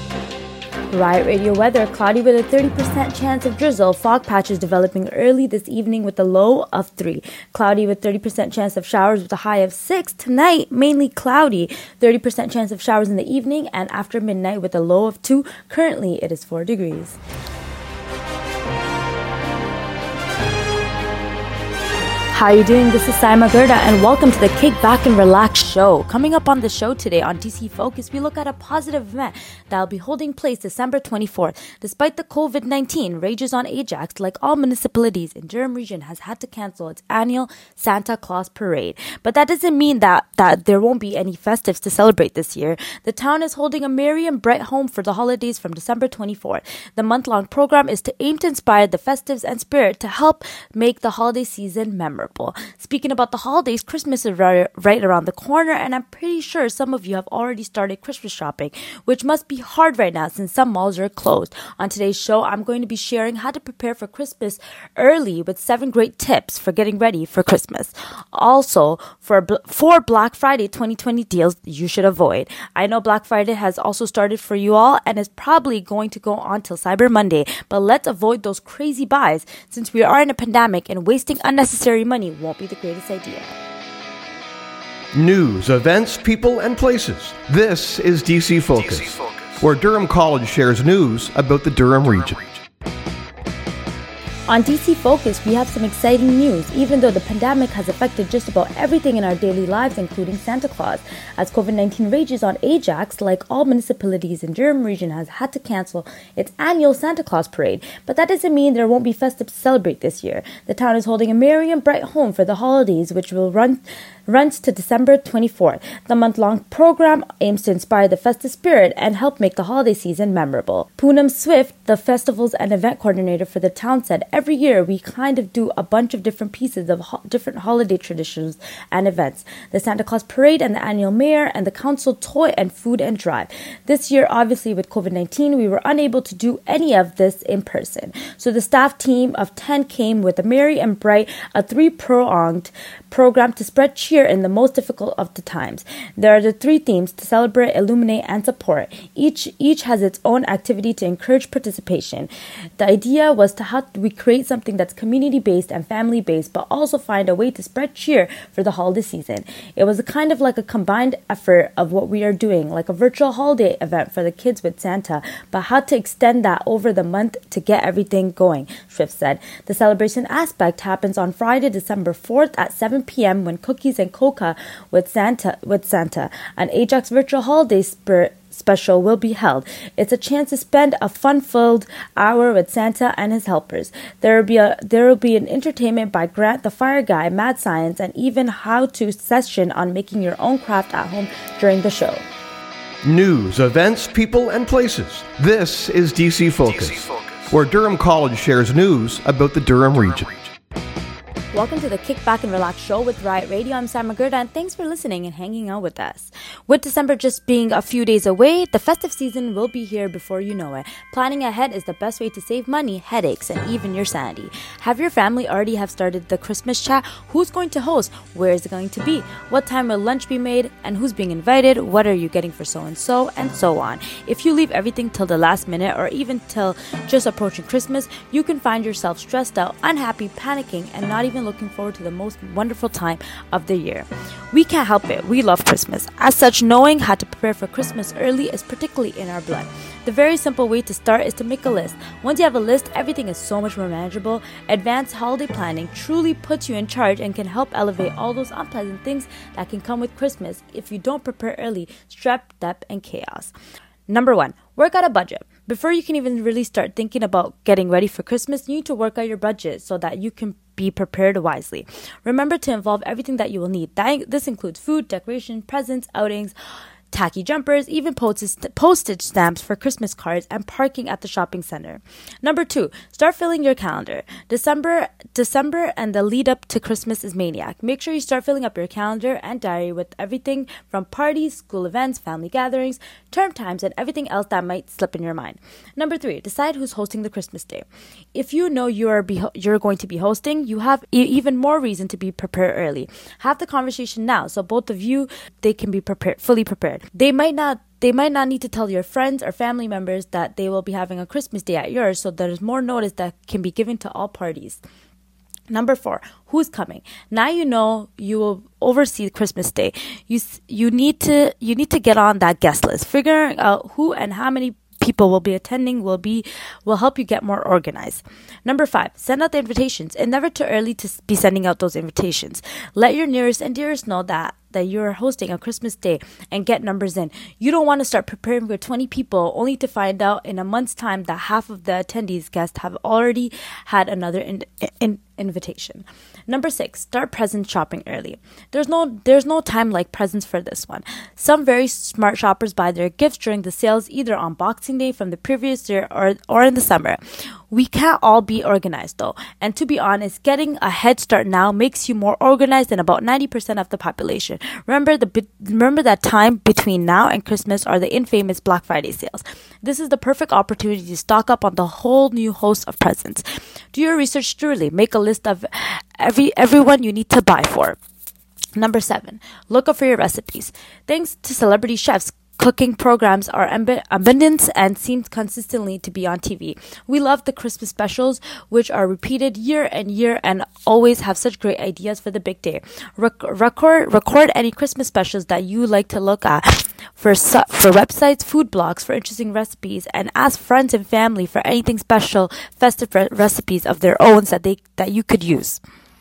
Riot Radio weather, cloudy with a thirty percent chance of drizzle. Fog patches developing early this evening with a low of three. Cloudy with thirty percent chance of showers with a high of six. Tonight, mainly cloudy. thirty percent chance of showers in the evening and after midnight with a low of two. Currently, it is four degrees. How you doing? This is Saima Gurda and welcome to the Kick Back and Relax show. Coming up on the show today on D C Focus, we look at a positive event that will be holding place December twenty-fourth. Despite the covid nineteen rages on Ajax, like all municipalities in Durham Region has had to cancel its annual Santa Claus Parade. But that doesn't mean that, that there won't be any festives to celebrate this year. The town is holding a merry and bright home for the holidays from December twenty-fourth. The month-long program is to aim to inspire the festives and spirit to help make the holiday season memorable. Speaking about the holidays, Christmas is right, right around the corner, and I'm pretty sure some of you have already started Christmas shopping, which must be hard right now since some malls are closed. On today's show, I'm going to be sharing how to prepare for Christmas early with seven great tips for getting ready for Christmas. Also, for four Black Friday twenty twenty deals you should avoid. I know Black Friday has also started for you all and is probably going to go on till Cyber Monday, but let's avoid those crazy buys since we are in a pandemic and wasting unnecessary money won't be the greatest idea. News, events, people, and places. This is D C Focus, D C Focus, where Durham College shares news about the Durham, Durham region. region. On D C Focus, we have some exciting news, even though the pandemic has affected just about everything in our daily lives, including Santa Claus. As covid nineteen rages on Ajax, like all municipalities in Durham Region has had to cancel its annual Santa Claus Parade. But that doesn't mean there won't be festive to celebrate this year. The town is holding a merry and bright home for the holidays, which will run runs to December twenty-fourth. The month-long program aims to inspire the festive spirit and help make the holiday season memorable. Poonam Swift, the festivals and event coordinator for the town, said every year we kind of do a bunch of different pieces of ho- different holiday traditions and events. The Santa Claus Parade and the annual mayor and the council toy and food and drive. This year, obviously with covid nineteen, we were unable to do any of this in person. So the staff team of ten came with a merry and bright, a three-pronged program to spread cheer in the most difficult of the times. There are the three themes: to celebrate, illuminate, and support. Each each has its own activity to encourage participation. The idea was to how we create something that's community-based and family-based, but also find a way to spread cheer for the holiday season. It was a kind of like a combined effort of what we are doing, like a virtual holiday event for the kids with Santa, but how to extend that over the month to get everything going, Swift said. The celebration aspect happens on Friday, December fourth at seven p.m. when cookies and coca with Santa with Santa. An Ajax virtual holiday spirit special will be held. It's a chance to spend a fun-filled hour with Santa and his helpers. There will be a there will be an entertainment by Grant the Fire Guy, Mad Science, and even how-to session on making your own craft at home during the show. News, events, people, and places. This is D C Focus, D C Focus, where Durham College shares news about the Durham, Durham region. region. Welcome to the Kick Back and Relax show with Riot Radio. I'm Sam Magurda, and thanks for listening and hanging out with us. With December just being a few days away, the festive season will be here before you know it. Planning ahead is the best way to save money, headaches, and even your sanity. Have your family already have started the Christmas chat? Who's going to host? Where is it going to be? What time will lunch be made? And who's being invited? What are you getting for so-and-so? And so on. If you leave everything till the last minute or even till just approaching Christmas, you can find yourself stressed out, unhappy, panicking, and not even looking forward to the most wonderful time of the year. We can't help it. We love Christmas. As such, knowing how to prepare for Christmas early is particularly in our blood. The very simple way to start is to make a list. Once you have a list, everything is so much more manageable. Advanced holiday planning truly puts you in charge and can help elevate all those unpleasant things that can come with Christmas if you don't prepare early, stress, debt, and chaos. Number one, work out a budget. Before you can even really start thinking about getting ready for Christmas, you need to work out your budget so that you can be prepared wisely. Remember to involve everything that you will need. That, this includes food, decoration, presents, outings, tacky jumpers, even postage stamps for Christmas cards, and parking at the shopping center. Number two, start filling your calendar. December December and the lead up to Christmas is maniac. Make sure you start filling up your calendar and diary with everything from parties, school events, family gatherings, term times, and everything else that might slip in your mind. Number three, decide who's hosting the Christmas day. If you know you are be- you're going to be hosting, you have e- even more reason to be prepared early. Have the conversation now so both of you, they can be prepared, fully prepared. They might not They might not need to tell your friends or family members that they will be having a Christmas day at yours, so there's more notice that can be given to all parties. Number four, who's coming? Now you know you will oversee Christmas Day. You you need to you need to get on that guest list, figuring out who and how many people will be attending will be will help you get more organized. Number five, send out the invitations. It's never too early to be sending out those invitations. Let your nearest and dearest know that that you're hosting a Christmas day and get numbers in. You don't want to start preparing for twenty people only to find out in a month's time that half of the attendees guests have already had another in, in, invitation. Number six, start present shopping early. There's no there's no time like presents for this one. Some very smart shoppers buy their gifts during the sales either on Boxing Day from the previous year or, or in the summer. We can't all be organized though. And to be honest, getting a head start now makes you more organized than about ninety percent of the population. Remember the remember that time between now and Christmas are the infamous Black Friday sales. This is the perfect opportunity to stock up on the whole new host of presents. Do your research thoroughly. Make a list of every everyone you need to buy for. Number seven, look up for your recipes. Thanks to celebrity chefs, cooking programs are ab- abundant and seem consistently to be on T V. We love the Christmas specials, which are repeated year and year and always have such great ideas for the big day. Rec- record record any Christmas specials that you like to look at for su- for websites, food blogs for interesting recipes, and ask friends and family for anything special, festive re- recipes of their own that they that you could use.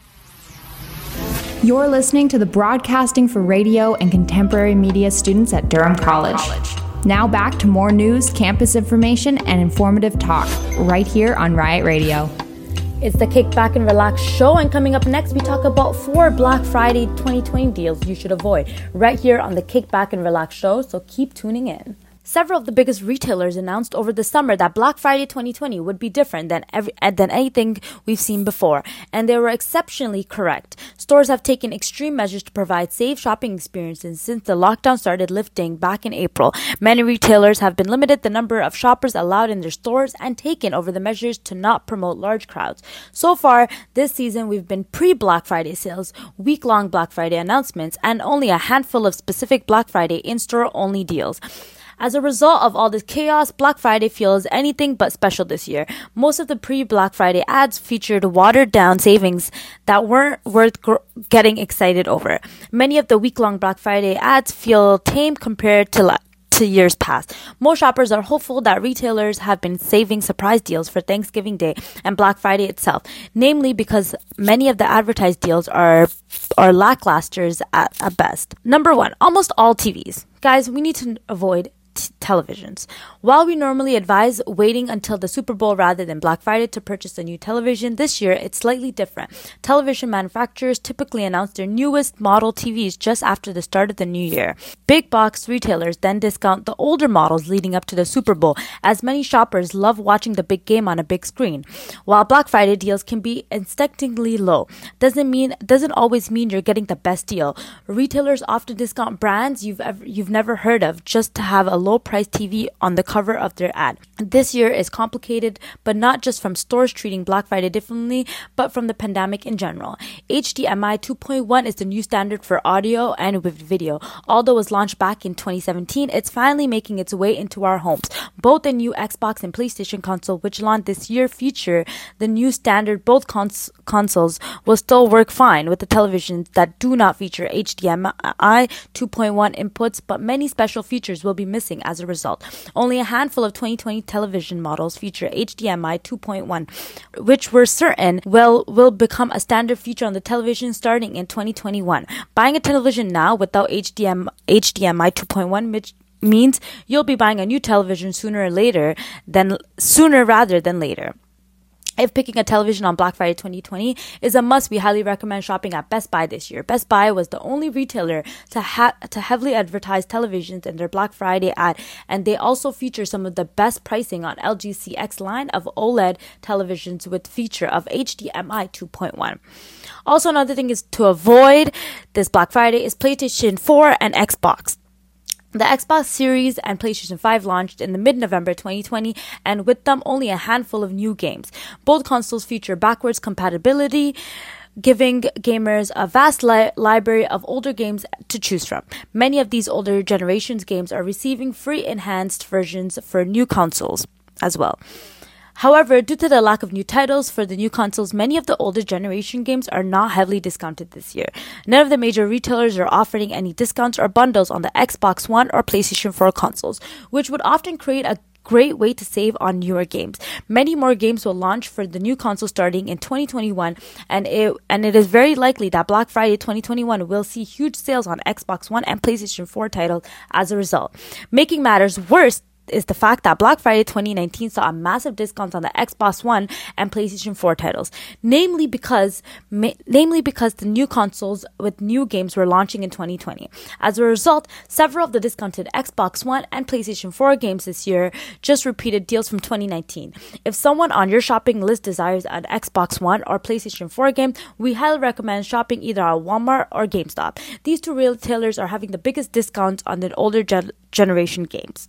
You're listening to the Broadcasting for Radio and Contemporary Media students at Durham College. Now back to more news, campus information, and informative talk right here on Riot Radio. It's the Kick Back and Relax show, and coming up next, we talk about four Black Friday twenty twenty deals you should avoid right here on the Kick Back and Relax show, so keep tuning in. Several of the biggest retailers announced over the summer that Black Friday twenty twenty would be different than every, than anything we've seen before, and they were exceptionally correct. Stores have taken extreme measures to provide safe shopping experiences since the lockdown started lifting back in April. Many retailers have been limited the number of shoppers allowed in their stores and taken over the measures to not promote large crowds. So far, this season, we've been pre-Black Friday sales, week-long Black Friday announcements, and only a handful of specific Black Friday in-store only deals. As a result of all this chaos, Black Friday feels anything but special this year. Most of the pre-Black Friday ads featured watered-down savings that weren't worth gr- getting excited over. Many of the week-long Black Friday ads feel tame compared to la- to years past. Most shoppers are hopeful that retailers have been saving surprise deals for Thanksgiving Day and Black Friday itself, namely because many of the advertised deals are are lacklusters at, at best. Number one, almost all T Vs. Guys, we need to avoid T- televisions. While we normally advise waiting until the Super Bowl rather than Black Friday to purchase a new television, this year it's slightly different. Television manufacturers typically announce their newest model T Vs just after the start of the new year. Big box retailers then discount the older models leading up to the Super Bowl, as many shoppers love watching the big game on a big screen. While Black Friday deals can be instinctively low, doesn't mean doesn't always mean you're getting the best deal. Retailers often discount brands you've ever, you've never heard of just to have a low-priced T V on the cover of their ad. This year is complicated, but not just from stores treating Black Friday differently, but from the pandemic in general. H D M I two point one is the new standard for audio and with video. Although it was launched back in twenty seventeen, it's finally making its way into our homes. Both the new Xbox and PlayStation console, which launched this year, feature the new standard. Both cons- consoles will still work fine with the televisions that do not feature H D M I two point one inputs, but many special features will be missing as a result. Only a handful of twenty twenty television models feature H D M I two point one, which we're certain will, will become a standard feature on the television starting in twenty twenty-one. Buying a television now without H D M I, H D M I two point one which means you'll be buying a new television sooner or later than sooner rather than later. If picking a television on Black Friday twenty twenty is a must, we highly recommend shopping at Best Buy this year. Best Buy was the only retailer to ha- to heavily advertise televisions in their Black Friday ad, and they also feature some of the best pricing on L G C X line of OLED televisions with feature of H D M I two point one. Also, another thing is to avoid this Black Friday is PlayStation four and Xbox. The Xbox Series and PlayStation five launched in the mid-November twenty twenty, and with them only a handful of new games. Both consoles feature backwards compatibility, giving gamers a vast li- library of older games to choose from. Many of these older generations games are receiving free enhanced versions for new consoles as well. However, due to the lack of new titles for the new consoles, many of the older generation games are not heavily discounted this year. None of the major retailers are offering any discounts or bundles on the Xbox One or PlayStation four consoles, which would often create a great way to save on newer games. Many more games will launch for the new console starting in twenty twenty-one, and it and it is very likely that Black Friday twenty twenty-one will see huge sales on Xbox One and PlayStation four titles as a result. Making matters worse is the fact that Black Friday twenty nineteen saw a massive discounts on the Xbox One and PlayStation four titles, namely because ma- namely because the new consoles with new games were launching in twenty twenty. As a result, several of the discounted Xbox One and PlayStation four games this year just repeated deals from twenty nineteen. If someone on your shopping list desires an Xbox One or PlayStation four game, we highly recommend shopping either at Walmart or GameStop. These two retailers are having the biggest discounts on the older gen- generation games.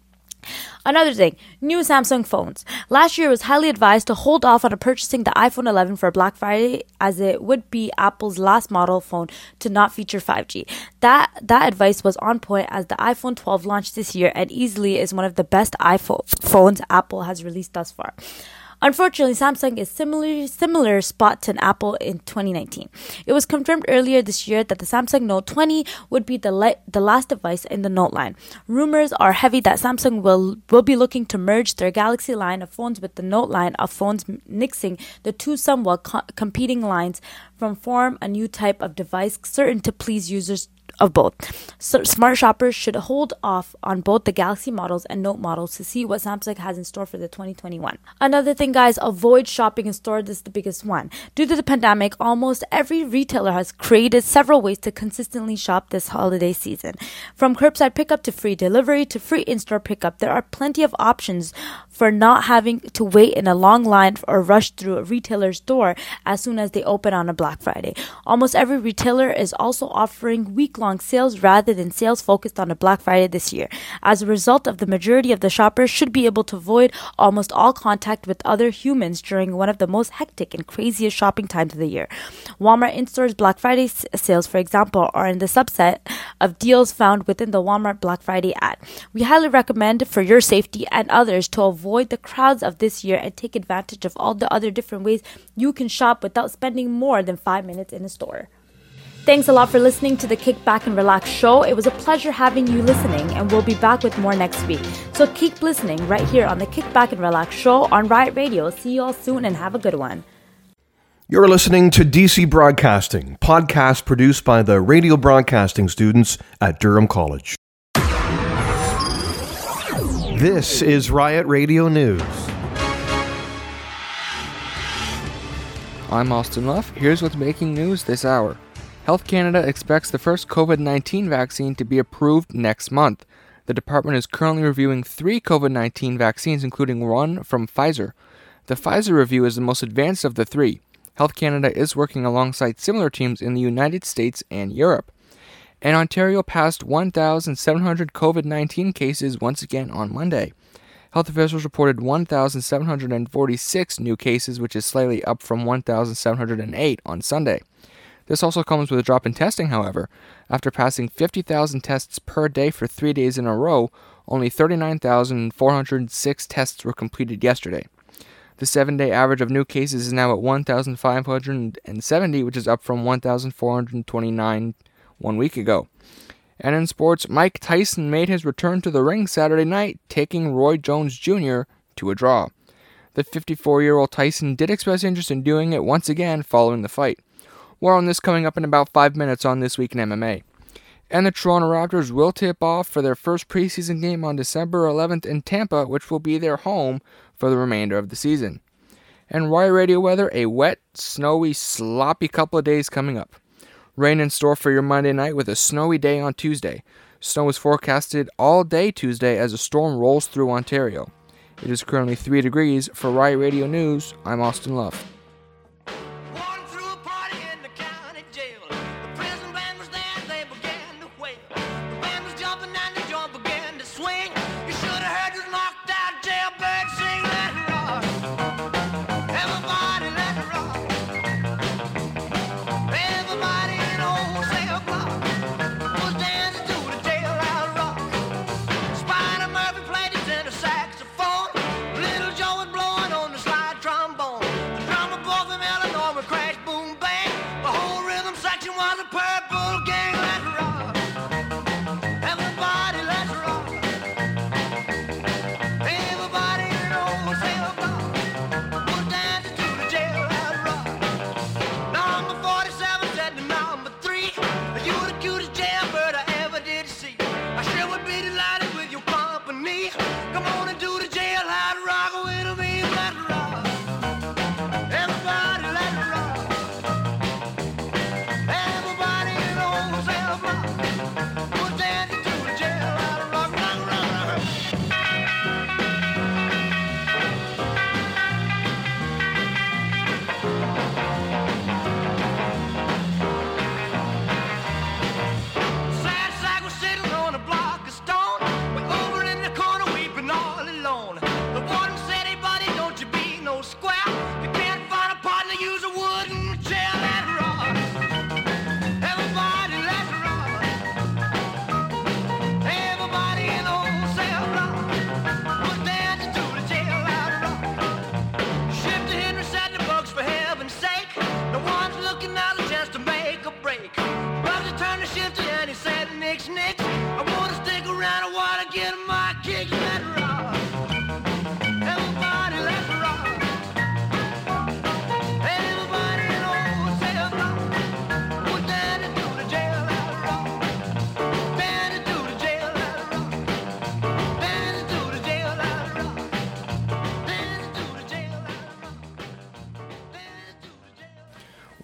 Another thing, new Samsung phones. Last year it was highly advised to hold off on purchasing the iPhone eleven for Black Friday, as it would be Apple's last model phone to not feature five G. That that advice was on point, as the iPhone twelve launched this year and easily is one of the best iPhone phones Apple has released thus far. Unfortunately, Samsung is similar similar spot to an Apple in twenty nineteen. It was confirmed earlier this year that the Samsung Note twenty would be the le- the last device in the Note line. Rumors are heavy that Samsung will will be looking to merge their Galaxy line of phones with the Note line of phones, mixing the two somewhat co- competing lines from form a new type of device certain to please users of both. So smart shoppers should hold off on both the Galaxy models and Note models to see what Samsung has in store for the twenty twenty-one. Another thing, guys, avoid shopping in store. This is the biggest one. Due to the pandemic, almost every retailer has created several ways to consistently shop this holiday season. From curbside pickup to free delivery to free in-store pickup, there are plenty of options for not having to wait in a long line or rush through a retailer's door as soon as they open on a Black Friday. Almost every retailer is also offering week-long sales rather than sales focused on a Black Friday this year. As a result of the majority of the shoppers should be able to avoid almost all contact with other humans during one of the most hectic and craziest shopping times of the year. Walmart in-store's Black Friday s- sales, for example, are in the subset of deals found within the Walmart Black Friday ad. We highly recommend, for your safety and others, to avoid the crowds of this year and take advantage of all the other different ways you can shop without spending more than five minutes in a store. Thanks a lot for listening to the Kick Back and Relax show. It was a pleasure having you listening, and we'll be back with more next week. So keep listening right here on the Kick Back and Relax show on Riot Radio. See you all soon and have a good one. You're listening to D C Broadcasting, podcast produced by the radio broadcasting students at Durham College. This is Riot Radio News. I'm Austin Luff. Here's what's making news this hour. Health Canada expects the first COVID nineteen vaccine to be approved next month. The department is currently reviewing three COVID nineteen vaccines, including one from Pfizer. The Pfizer review is the most advanced of the three. Health Canada is working alongside similar teams in the United States and Europe. And Ontario passed one thousand seven hundred COVID nineteen cases once again on Monday. Health officials reported one thousand seven hundred forty-six new cases, which is slightly up from one thousand seven hundred eight on Sunday. This also comes with a drop in testing, however. After passing fifty thousand tests per day for three days in a row, only thirty-nine thousand four hundred six tests were completed yesterday. The seven-day average of new cases is now at one thousand five hundred seventy, which is up from one thousand four hundred twenty-nine one week ago. And in sports, Mike Tyson made his return to the ring Saturday night, taking Roy Jones Junior to a draw. The fifty-four-year-old Tyson did express interest in doing it once again following the fight. More on this coming up in about five minutes on This Week in M M A. And the Toronto Raptors will tip off for their first preseason game on December eleventh in Tampa, which will be their home for the remainder of the season. And Riot Radio weather, a wet, snowy, sloppy couple of days coming up. Rain in store for your Monday night with a snowy day on Tuesday. Snow is forecasted all day Tuesday as a storm rolls through Ontario. It is currently three degrees. For Riot Radio News, I'm Austin Love. Little Joe was blowing on the slide trombone. The drummer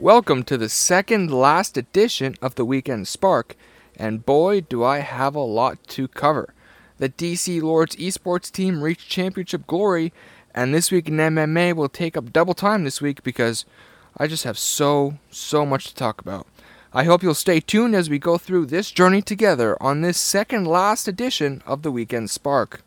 Welcome to the second last edition of the Weekend Spark, and boy do I have a lot to cover. The D C Lords esports team reached championship glory, and this week in M M A will take up double time this week because I just have so, so much to talk about. I hope you'll stay tuned as we go through this journey together on this second last edition of the Weekend Spark.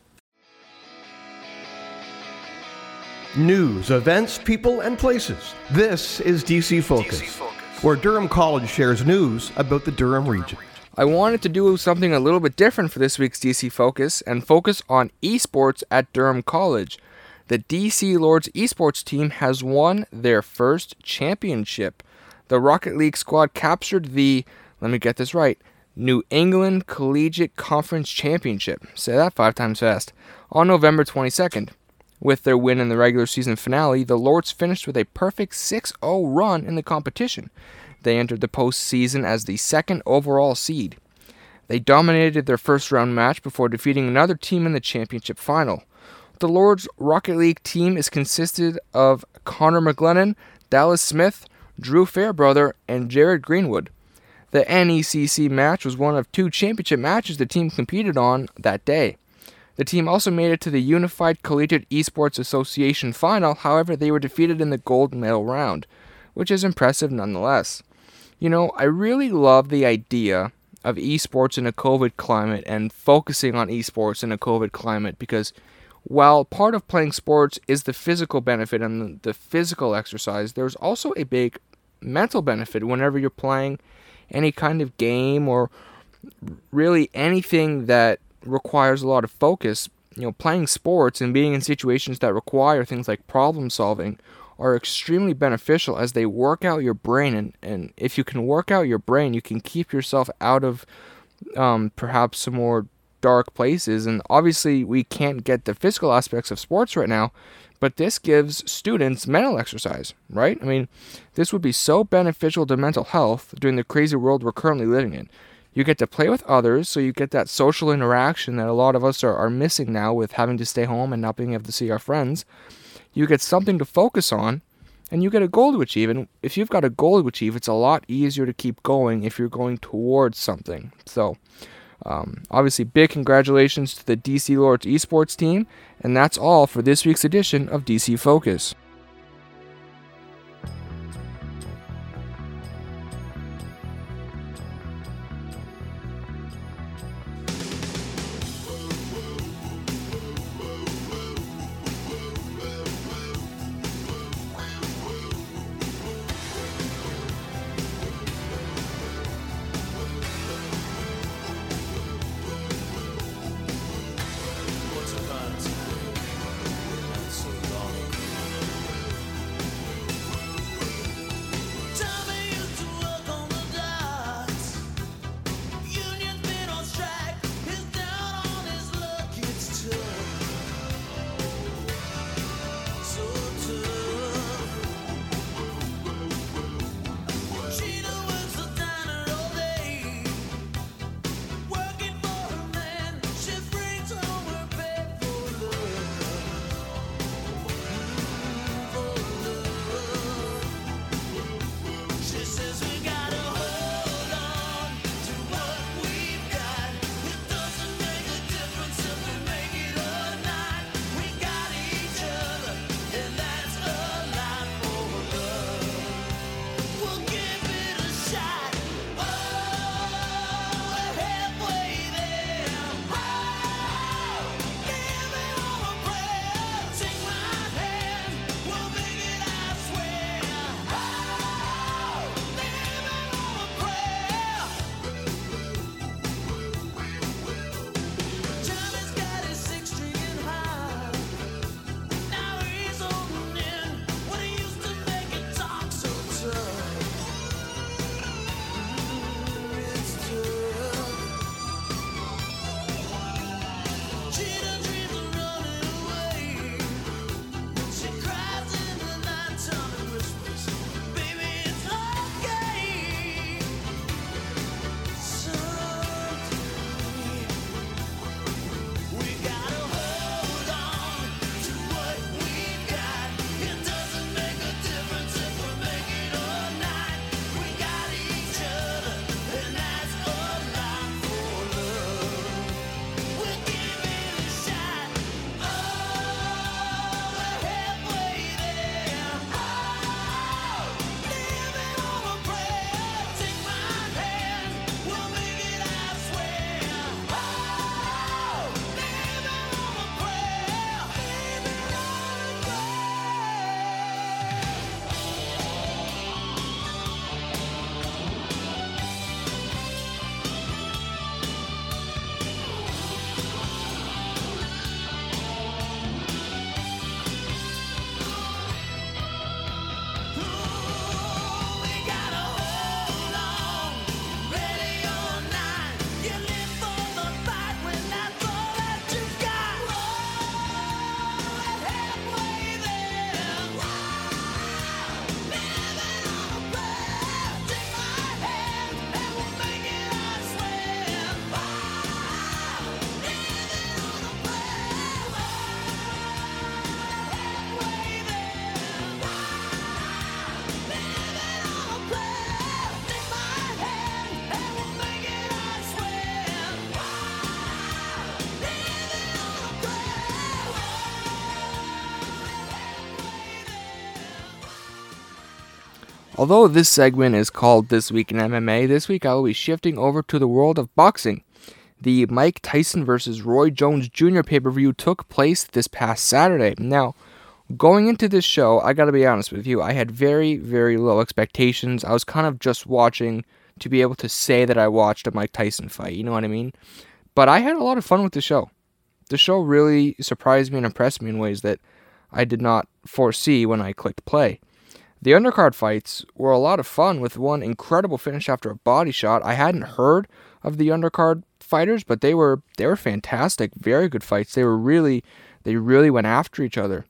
News, events, people, and places. This is D C Focus, where Durham College shares news about the Durham region. I wanted to do something a little bit different for this week's D C Focus and focus on esports at Durham College. The D C Lords esports team has won their first championship. The Rocket League squad captured the, let me get this right, New England Collegiate Conference Championship, say that five times fast, on November twenty-second. With their win in the regular season finale, the Lords finished with a perfect six oh run in the competition. They entered the postseason as the second overall seed. They dominated their first round match before defeating another team in the championship final. The Lords Rocket League team is consisted of Connor McGlennon, Dallas Smith, Drew Fairbrother, and Jared Greenwood. The N E C C match was one of two championship matches the team competed on that day. The team also made it to the Unified Collegiate Esports Association final, however they were defeated in the gold medal round, which is impressive nonetheless. You know, I really love the idea of esports in a COVID climate and focusing on esports in a COVID climate because while part of playing sports is the physical benefit and the physical exercise, there's also a big mental benefit whenever you're playing any kind of game or really anything that requires a lot of focus. You know, playing sports and being in situations that require things like problem solving are extremely beneficial as they work out your brain, and, and if you can work out your brain, you can keep yourself out of um, perhaps some more dark places. And obviously we can't get the physical aspects of sports right now, but this gives students mental exercise, right? I mean, this would be so beneficial to mental health during the crazy world we're currently living in. You get to play with others, so you get that social interaction that a lot of us are, are missing now with having to stay home and not being able to see our friends. You get something to focus on, and you get a goal to achieve. And if you've got a goal to achieve, it's a lot easier to keep going if you're going towards something. So, um, obviously, big congratulations to the D C Lords esports team, and that's all for this week's edition of D C Focus. Although this segment is called This Week in M M A, this week I will be shifting over to the world of boxing. The Mike Tyson versus Roy Jones Junior pay-per-view took place this past Saturday. Now, going into this show, I gotta be honest with you, I had very, very low expectations. I was kind of just watching to be able to say that I watched a Mike Tyson fight, you know what I mean? But I had a lot of fun with the show. The show really surprised me and impressed me in ways that I did not foresee when I clicked play. The undercard fights were a lot of fun, with one incredible finish after a body shot. I hadn't heard of the undercard fighters, but they were they were fantastic, very good fights. They were really they really went after each other.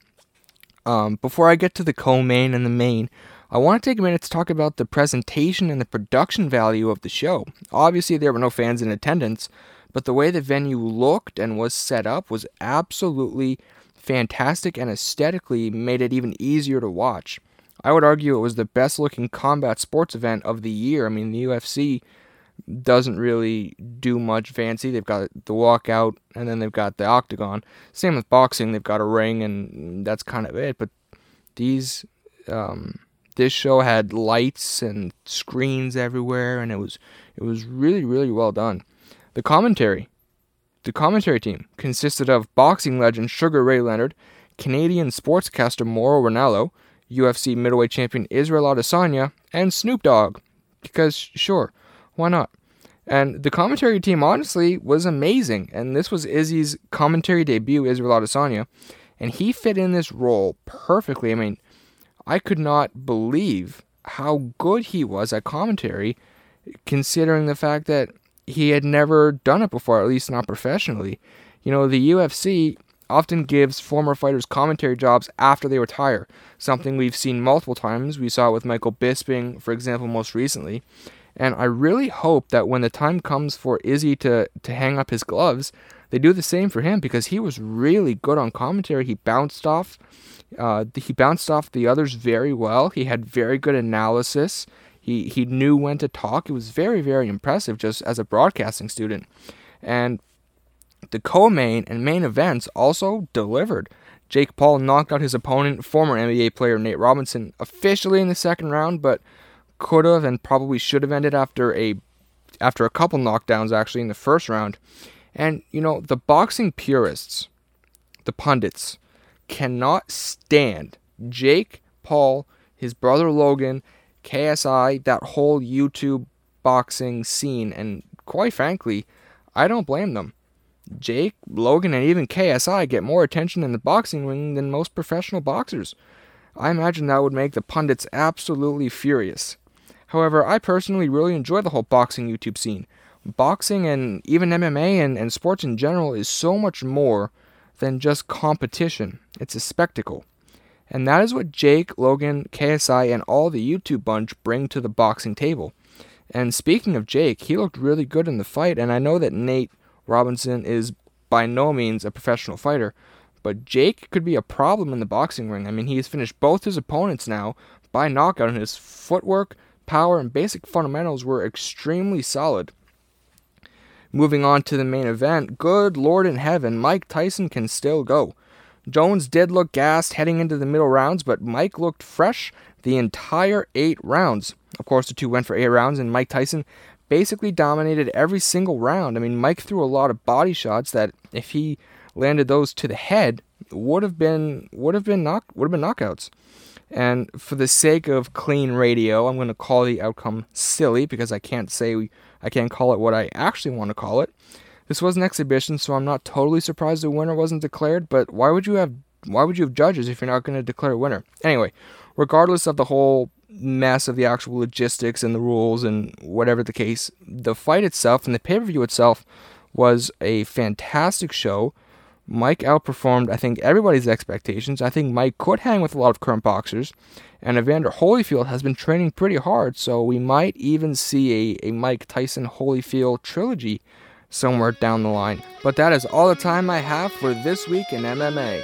Um, before I get to the co-main and the main, I want to take a minute to talk about the presentation and the production value of the show. Obviously, there were no fans in attendance, but the way the venue looked and was set up was absolutely fantastic and aesthetically made it even easier to watch. I would argue it was the best looking combat sports event of the year. I mean, the U F C doesn't really do much fancy. They've got the walkout and then they've got the octagon. Same with boxing. They've got a ring and that's kind of it. But these, um, this show had lights and screens everywhere, and it was it was really, really well done. The commentary, the commentary team consisted of boxing legend Sugar Ray Leonard, Canadian sportscaster Mauro Ranallo, U F C middleweight champion Israel Adesanya, and Snoop Dogg. Because, sure, why not? And the commentary team, honestly, was amazing. And this was Izzy's commentary debut, Israel Adesanya. And he fit in this role perfectly. I mean, I could not believe how good he was at commentary, considering the fact that he had never done it before, at least not professionally. You know, the U F C often gives former fighters commentary jobs after they retire, something we've seen multiple times. We saw it with Michael Bisping, for example, most recently. And I really hope that when the time comes for Izzy to, to hang up his gloves, they do the same for him, because he was really good on commentary. He bounced off, uh, he bounced off the others very well. He had very good analysis. He he knew when to talk. It was very, very impressive just as a broadcasting student. And the co-main and main events also delivered. Jake Paul knocked out his opponent, former N B A player Nate Robinson, officially in the second round, but could have and probably should have ended after a after a couple knockdowns actually in the first round. And, you know, the boxing purists, the pundits, cannot stand Jake Paul, his brother Logan, K S I, that whole YouTube boxing scene, and quite frankly, I don't blame them. Jake, Logan, and even K S I get more attention in the boxing ring than most professional boxers. I imagine that would make the pundits absolutely furious. However, I personally really enjoy the whole boxing YouTube scene. Boxing and even M M A and, and sports in general is so much more than just competition. It's a spectacle. And that is what Jake, Logan, K S I, and all the YouTube bunch bring to the boxing table. And speaking of Jake, he looked really good in the fight, and I know that Nate Robinson is by no means a professional fighter, but Jake could be a problem in the boxing ring. I mean, he has finished both his opponents now by knockout, and his footwork, power, and basic fundamentals were extremely solid. Moving on to the main event, good Lord in heaven, Mike Tyson can still go. Jones did look gassed heading into the middle rounds, but Mike looked fresh the entire eight rounds. Of course, the two went for eight rounds, and Mike Tyson basically dominated every single round. I mean, Mike threw a lot of body shots that, if he landed those to the head, would have been would have been knock would have been knockouts. And for the sake of clean radio, I'm going to call the outcome silly, because I can't say I can't call it what I actually want to call it. This was an exhibition, so I'm not totally surprised the winner wasn't declared, but why would you have why would you have judges if you're not going to declare a winner? Anyway, regardless of the whole mess of the actual logistics and the rules and whatever the case, the fight itself and the pay-per-view itself was a fantastic show. Mike outperformed, I think, everybody's expectations. I think Mike could hang with a lot of current boxers, and Evander Holyfield has been training pretty hard, so we might even see a, a Mike Tyson Holyfield trilogy somewhere down the line. But that is all the time I have for this week in M M A.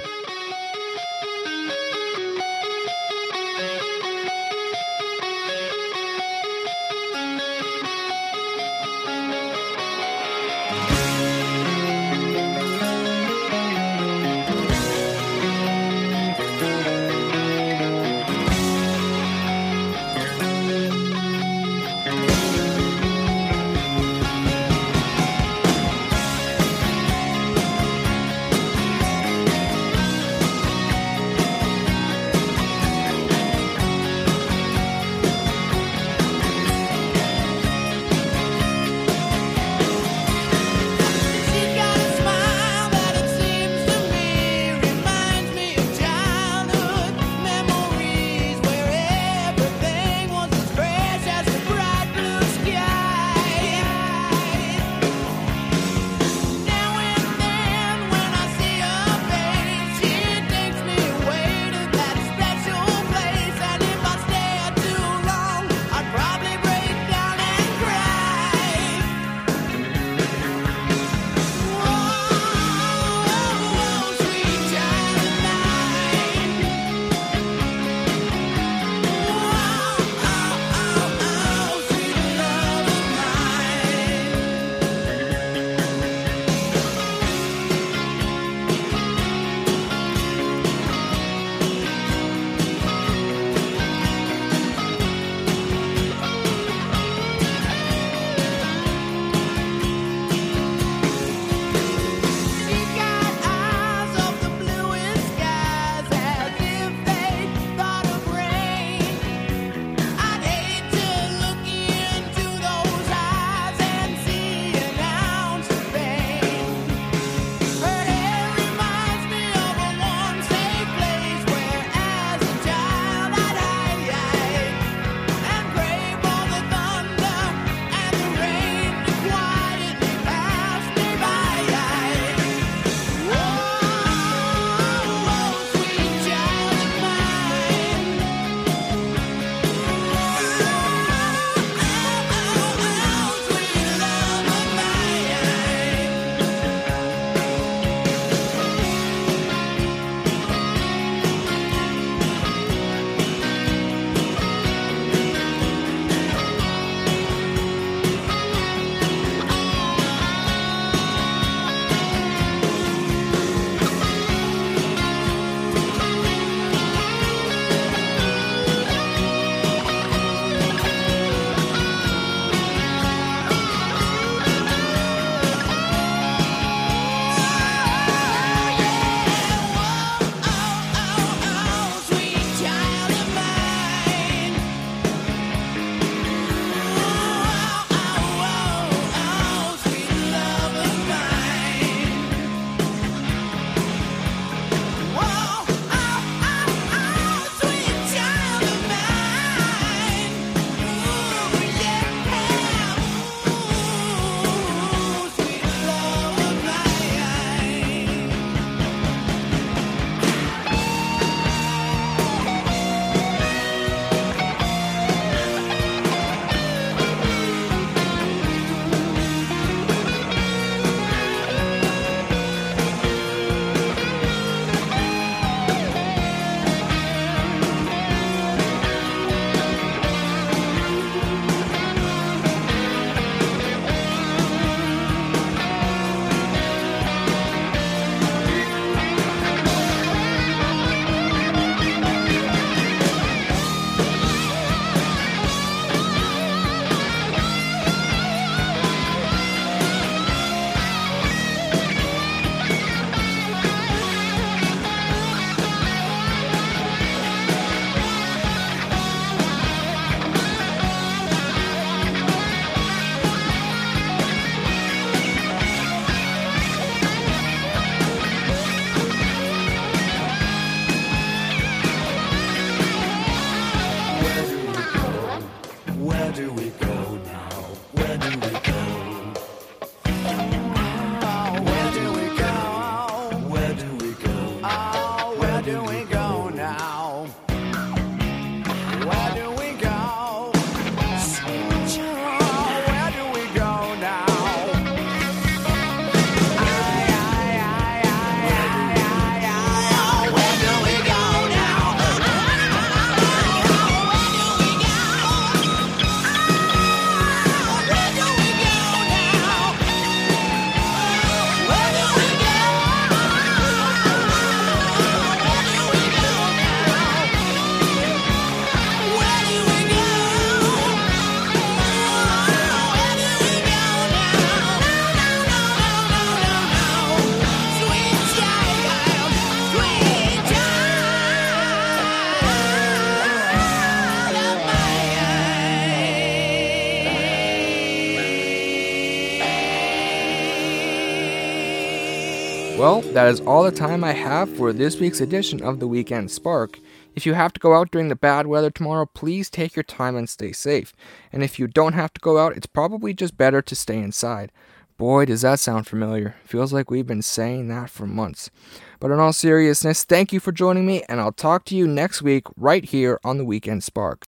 Well, that is all the time I have for this week's edition of the Weekend Spark. If you have to go out during the bad weather tomorrow, please take your time and stay safe. And if you don't have to go out, it's probably just better to stay inside. Boy, does that sound familiar. Feels like we've been saying that for months. But in all seriousness, thank you for joining me, and I'll talk to you next week right here on the Weekend Spark.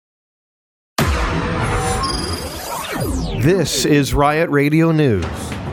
This is Riot Radio News.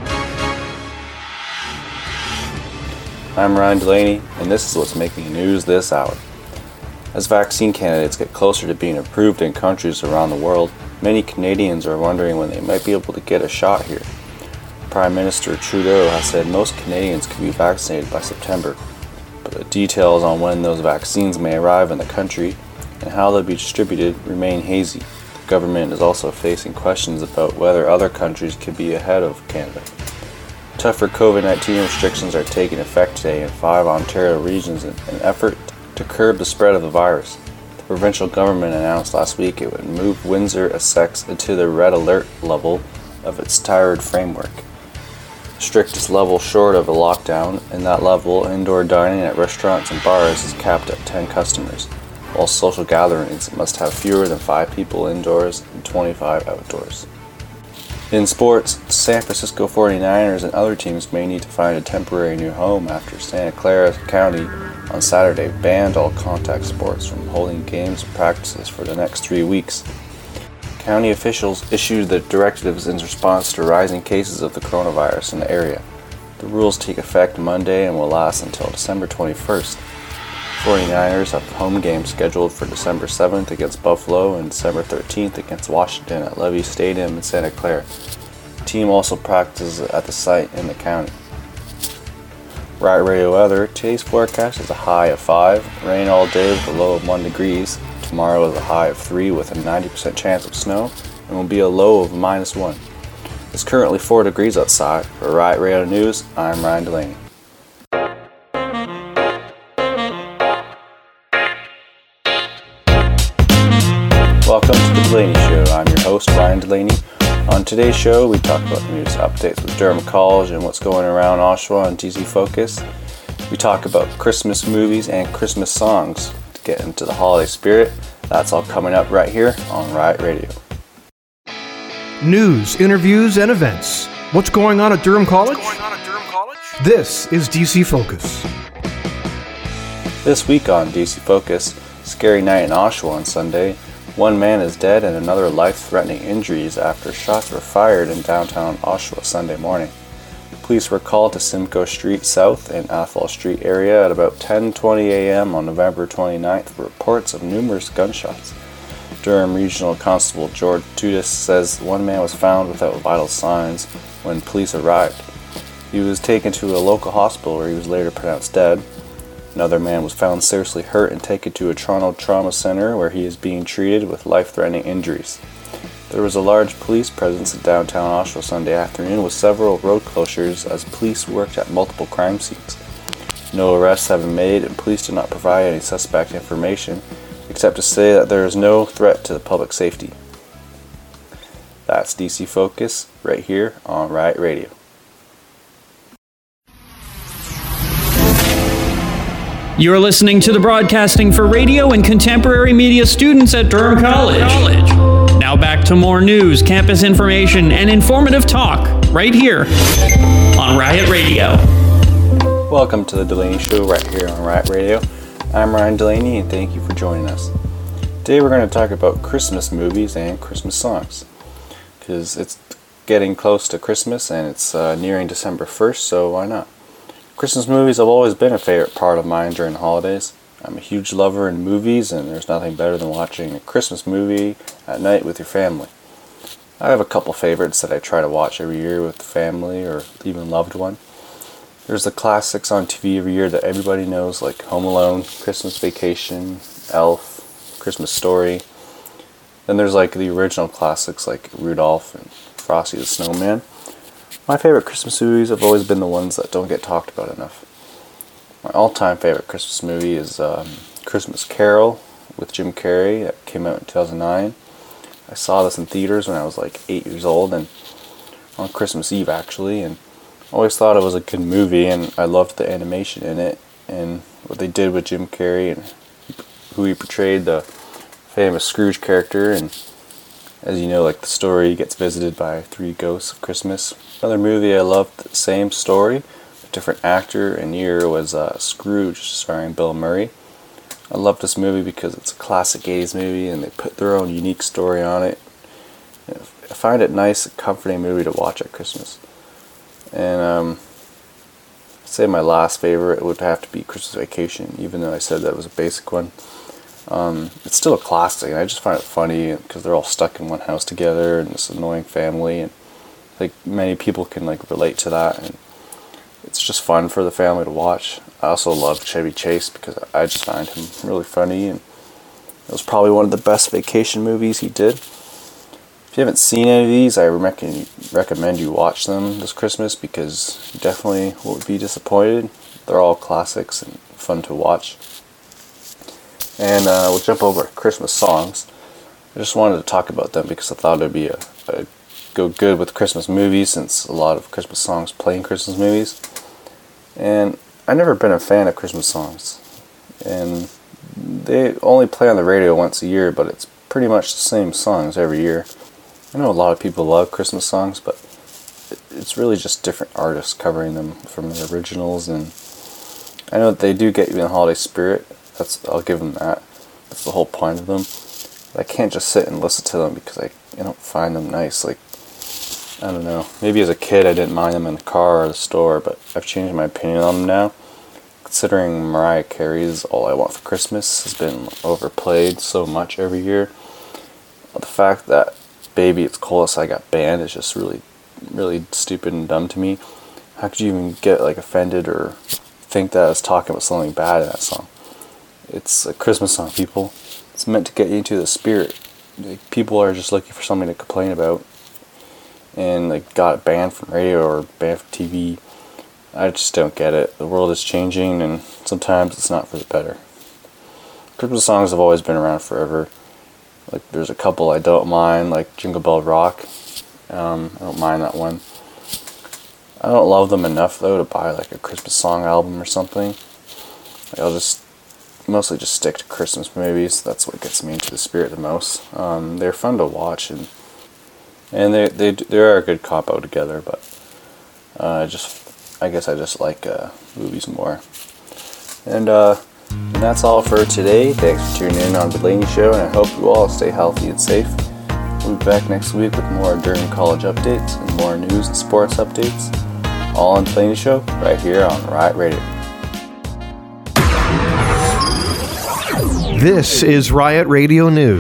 I'm Ryan Delaney, and this is what's making news this hour. As vaccine candidates get closer to being approved in countries around the world, many Canadians are wondering when they might be able to get a shot here. Prime Minister Trudeau has said most Canadians could be vaccinated by September, but the details on when those vaccines may arrive in the country and how they'll be distributed remain hazy. The government is also facing questions about whether other countries could be ahead of Canada. Tougher COVID nineteen restrictions are taking effect today in five Ontario regions in an effort to curb the spread of the virus. The provincial government announced last week it would move Windsor-Essex into the red alert level of its tired framework. Strictest level short of a lockdown. In that level, indoor dining at restaurants and bars is capped at ten customers, while social gatherings must have fewer than five people indoors and twenty-five outdoors. In sports, San Francisco forty-niners and other teams may need to find a temporary new home after Santa Clara County on Saturday banned all contact sports from holding games and practices for the next three weeks. County officials issued the directives in response to rising cases of the coronavirus in the area. The rules take effect Monday and will last until December twenty-first. forty-niners have home games scheduled for December seventh against Buffalo and December thirteenth against Washington at Levy Stadium in Santa Clara. The team also practices at the site in the county. Riot Radio weather. Today's forecast is a high of five, rain all day with a low of one degrees. Tomorrow is a high of three with a ninety percent chance of snow and will be a low of minus one. It's currently four degrees outside. For Riot Radio News, I'm Ryan Delaney. Welcome to the Delaney Show. I'm your host, Ryan Delaney. On today's show, we talk about the news updates with Durham College and what's going around Oshawa on D C Focus. We talk about Christmas movies and Christmas songs to get into the holiday spirit. That's all coming up right here on Riot Radio. News, interviews, and events. What's going on at Durham College? What's going on at Durham College? This is D C Focus. This week on D C Focus, scary night in Oshawa on Sunday. One man is dead and another life-threatening injuries after shots were fired in downtown Oshawa Sunday morning. Police were called to Simcoe Street South and Athol Street area at about ten twenty a.m. on November twenty-ninth for reports of numerous gunshots. Durham Regional Constable George Tudis says one man was found without vital signs when police arrived. He was taken to a local hospital where he was later pronounced dead. Another man was found seriously hurt and taken to a Toronto Trauma Center where he is being treated with life-threatening injuries. There was a large police presence in downtown Oshawa Sunday afternoon with several road closures as police worked at multiple crime scenes. No arrests have been made and police did not provide any suspect information except to say that there is no threat to the public safety. That's D C Focus right here on Riot Radio. You're listening to the broadcasting for radio and contemporary media students at Durham College. Now back to more news, campus information, and informative talk right here on Riot Radio. Welcome to the Delaney Show right here on Riot Radio. I'm Ryan Delaney and thank you for joining us. Today we're going to talk about Christmas movies and Christmas songs because it's getting close to Christmas and it's uh, nearing December first, so why not? Christmas movies have always been a favorite part of mine during the holidays. I'm a huge lover in movies, and there's nothing better than watching a Christmas movie at night with your family. I have a couple favorites that I try to watch every year with the family or even loved one. There's the classics on T V every year that everybody knows, like Home Alone, Christmas Vacation, Elf, Christmas Story. Then there's like the original classics like Rudolph and Frosty the Snowman. My favorite Christmas movies have always been the ones that don't get talked about enough. My all-time favorite Christmas movie is um, Christmas Carol with Jim Carrey that came out in two thousand nine. I saw this in theaters when I was like eight years old and on Christmas Eve actually, and always thought it was a good movie, and I loved the animation in it, and what they did with Jim Carrey, and who he portrayed, the famous Scrooge character, and as you know, like the story, he gets visited by three ghosts of Christmas. Another movie I loved, the same story, a different actor and year, was uh, Scrooge, starring Bill Murray. I love this movie because it's a classic eighties movie, and they put their own unique story on it. I find it nice, a comforting movie to watch at Christmas. And um, I'd say my last favorite would have to be Christmas Vacation, even though I said that was a basic one. Um, it's still a classic, and I just find it funny because they're all stuck in one house together and this annoying family, and like many people can like relate to that, and it's just fun for the family to watch. I also love Chevy Chase because I just find him really funny, and it was probably one of the best vacation movies he did. If you haven't seen any of these, I recommend recommend you watch them this Christmas because you definitely won't be disappointed. They're all classics and fun to watch. And uh, we'll jump over Christmas songs. I just wanted to talk about them because I thought it would be a, a go good with Christmas movies, since a lot of Christmas songs play in Christmas movies. And I've never been a fan of Christmas songs, and they only play on the radio once a year, but it's pretty much the same songs every year. I know a lot of people love Christmas songs, but it's really just different artists covering them from the originals, and I know that they do get you in the holiday spirit. That's, I'll give them that. That's the whole point of them. But I can't just sit and listen to them because I, I don't find them nice. Like, I don't know. Maybe as a kid I didn't mind them in the car or the store, but I've changed my opinion on them now. Considering Mariah Carey's All I Want for Christmas has been overplayed so much every year. The fact that Baby It's Cold Outside got banned is just really, really stupid and dumb to me. How could you even get like offended or think that I was talking about something bad in that song? It's a Christmas song, people. It's meant to get you into the spirit. Like, people are just looking for something to complain about, and like got it banned from radio or banned from T V. I just don't get it. The world is changing, and sometimes it's not for the better. Christmas songs have always been around forever. Like, there's a couple I don't mind, like Jingle Bell Rock. Um, I don't mind that one. I don't love them enough though to buy like a Christmas song album or something. Like, I'll just mostly just stick to Christmas movies. That's what gets me into the spirit the most. Um, they're fun to watch, and and they they they are a good combo together. But uh, just I guess I just like uh, movies more. And uh, and that's all for today. Thanks for tuning in on the Delaney Show, and I hope you all stay healthy and safe. We'll be back next week with more Durham College updates and more news and sports updates. All on the Delaney Show, right here on Riot Radio. This is Riot Radio News.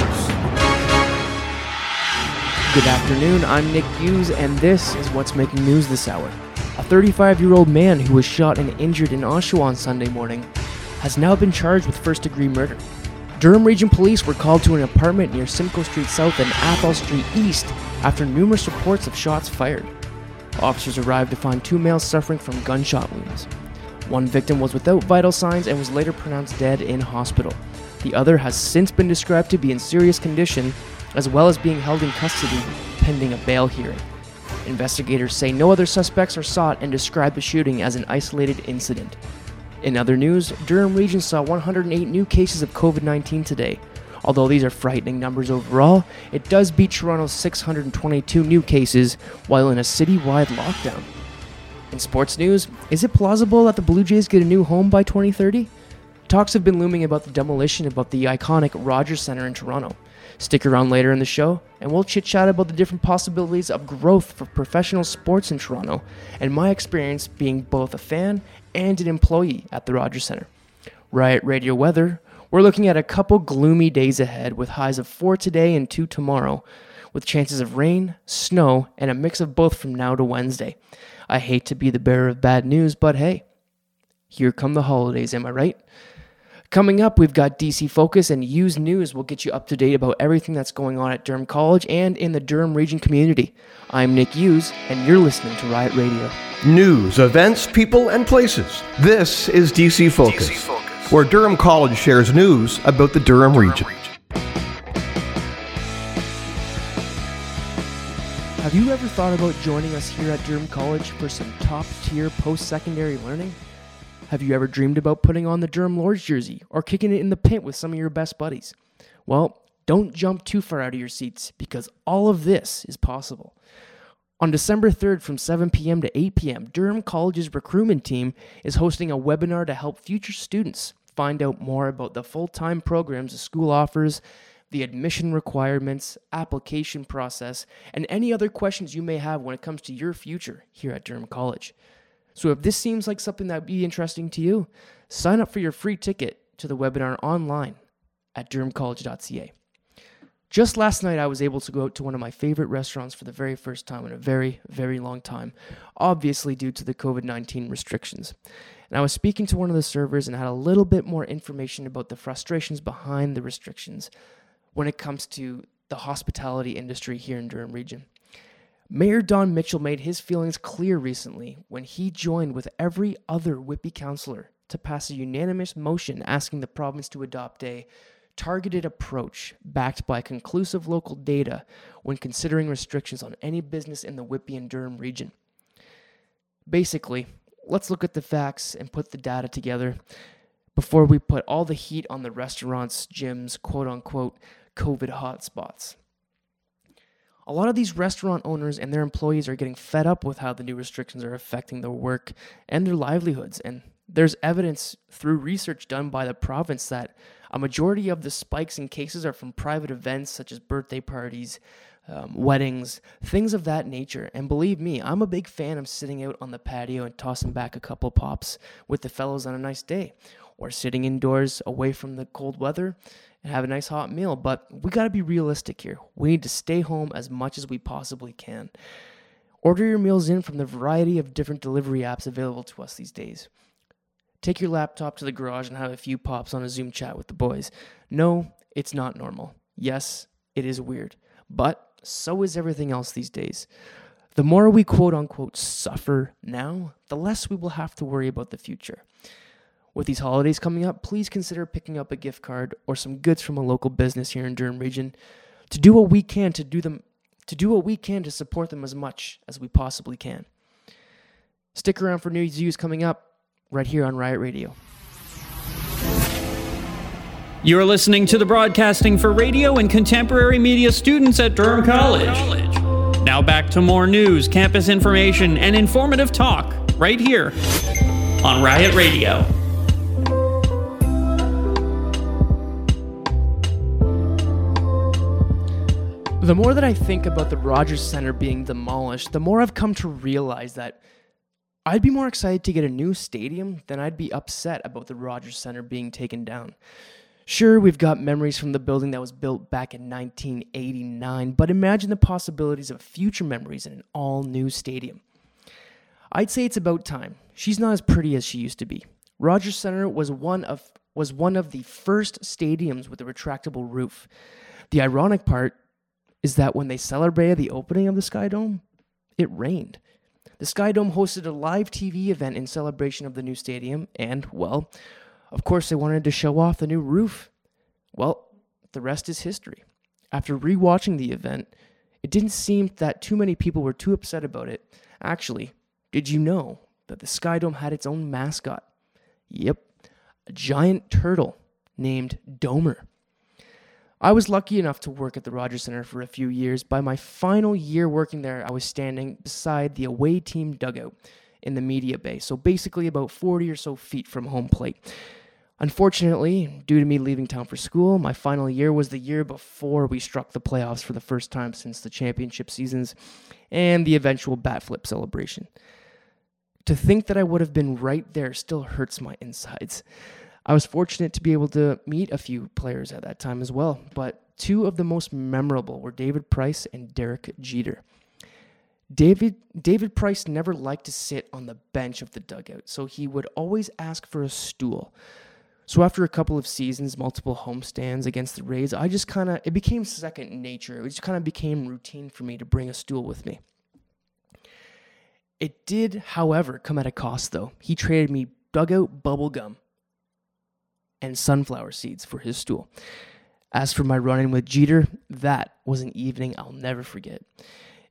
Good afternoon, I'm Nick Hughes, and this is what's making news this hour. A thirty-five-year-old man who was shot and injured in Oshawa on Sunday morning has now been charged with first-degree murder. Durham Region Police were called to an apartment near Simcoe Street South and Athol Street East after numerous reports of shots fired. Officers arrived to find two males suffering from gunshot wounds. One victim was without vital signs and was later pronounced dead in hospital. The other has since been described to be in serious condition, as well as being held in custody pending a bail hearing. Investigators say no other suspects are sought and describe the shooting as an isolated incident. In other news, Durham Region saw one hundred eight new cases of covid nineteen today. Although these are frightening numbers overall, it does beat Toronto's six hundred twenty-two new cases while in a city-wide lockdown. In sports news, is it plausible that the Blue Jays get a new home by twenty thirty? Talks have been looming about the demolition of the iconic Rogers Centre in Toronto. Stick around later in the show, and we'll chit-chat about the different possibilities of growth for professional sports in Toronto, and my experience being both a fan and an employee at the Rogers Centre. Riot Radio weather, we're looking at a couple gloomy days ahead with highs of four today and two tomorrow, with chances of rain, snow, and a mix of both from now to Wednesday. I hate to be the bearer of bad news, but hey, here come the holidays, am I right? Coming up, we've got D C Focus, and Hughes News will get you up to date about everything that's going on at Durham College and in the Durham Region community. I'm Nick Hughes, and you're listening to Riot Radio. News, events, people, and places. This is D C Focus, D C Focus, where Durham College shares news about the Durham, Durham region. region. Have you ever thought about joining us here at Durham College for some top-tier post-secondary learning? Have you ever dreamed about putting on the Durham Lords jersey or kicking it in the pint with some of your best buddies? Well, don't jump too far out of your seats because all of this is possible. On December third from seven p.m. to eight p.m., Durham College's recruitment team is hosting a webinar to help future students find out more about the full-time programs the school offers, the admission requirements, application process, and any other questions you may have when it comes to your future here at Durham College. So if this seems like something that would be interesting to you, sign up for your free ticket to the webinar online at durham college dot c a. Just last night, I was able to go out to one of my favorite restaurants for the very first time in a very, very long time, obviously due to the covid nineteen restrictions. And I was speaking to one of the servers and had a little bit more information about the frustrations behind the restrictions when it comes to the hospitality industry here in Durham Region. Mayor Don Mitchell made his feelings clear recently when he joined with every other Whitby councillor to pass a unanimous motion asking the province to adopt a targeted approach backed by conclusive local data when considering restrictions on any business in the Whitby and Durham region. Basically, let's look at the facts and put the data together before we put all the heat on the restaurants, gyms, quote-unquote, COVID hotspots. A lot of these restaurant owners and their employees are getting fed up with how the new restrictions are affecting their work and their livelihoods, and there's evidence through research done by the province that a majority of the spikes in cases are from private events such as birthday parties, um, weddings, things of that nature. And believe me, I'm a big fan of sitting out on the patio and tossing back a couple pops with the fellows on a nice day, or sitting indoors away from the cold weather and have a nice hot meal. But we got to be realistic here. We need to stay home as much as we possibly can. Order your meals in from the variety of different delivery apps available to us these days. Take your laptop to the garage and have a few pops on a Zoom chat with the boys. No, it's not normal. Yes, it is weird. But so is everything else these days. The more we quote-unquote suffer now, the less we will have to worry about the future. With these holidays coming up, please consider picking up a gift card or some goods from a local business here in Durham Region to do what we can to do them, to do what we can to support them as much as we possibly can. Stick around for news news coming up right here on Riot Radio. You're listening to the broadcasting for radio and contemporary media students at Durham College. Now back to more news, campus information, and informative talk right here on Riot Radio. The more that I think about the Rogers Centre being demolished, the more I've come to realize that I'd be more excited to get a new stadium than I'd be upset about the Rogers Centre being taken down. Sure, we've got memories from the building that was built back in nineteen eighty-nine, but imagine the possibilities of future memories in an all-new stadium. I'd say it's about time. She's not as pretty as she used to be. Rogers Centre was one of was one of the first stadiums with a retractable roof. The ironic part is that when they celebrated the opening of the Sky Dome, it rained. The Sky Dome hosted a live T V event in celebration of the new stadium, and, well, of course they wanted to show off the new roof. Well, the rest is history. After rewatching the event, it didn't seem that too many people were too upset about it. Actually, did you know that the Sky Dome had its own mascot? Yep, a giant turtle named Domer. I was lucky enough to work at the Rogers Centre for a few years. By my final year working there, I was standing beside the away team dugout in the media bay, so basically about forty or so feet from home plate. Unfortunately, due to me leaving town for school, my final year was the year before we struck the playoffs for the first time since the championship seasons and the eventual bat flip celebration. To think that I would have been right there still hurts my insides. I was fortunate to be able to meet a few players at that time as well, but two of the most memorable were David Price and Derek Jeter. David David Price never liked to sit on the bench of the dugout, so he would always ask for a stool. So after a couple of seasons, multiple homestands against the Rays, I just kind of, it became second nature. It just kind of became routine for me to bring a stool with me. It did, however, come at a cost, though. He traded me dugout bubble gum and sunflower seeds for his stool. As for my run-in with Jeter, that was an evening I'll never forget.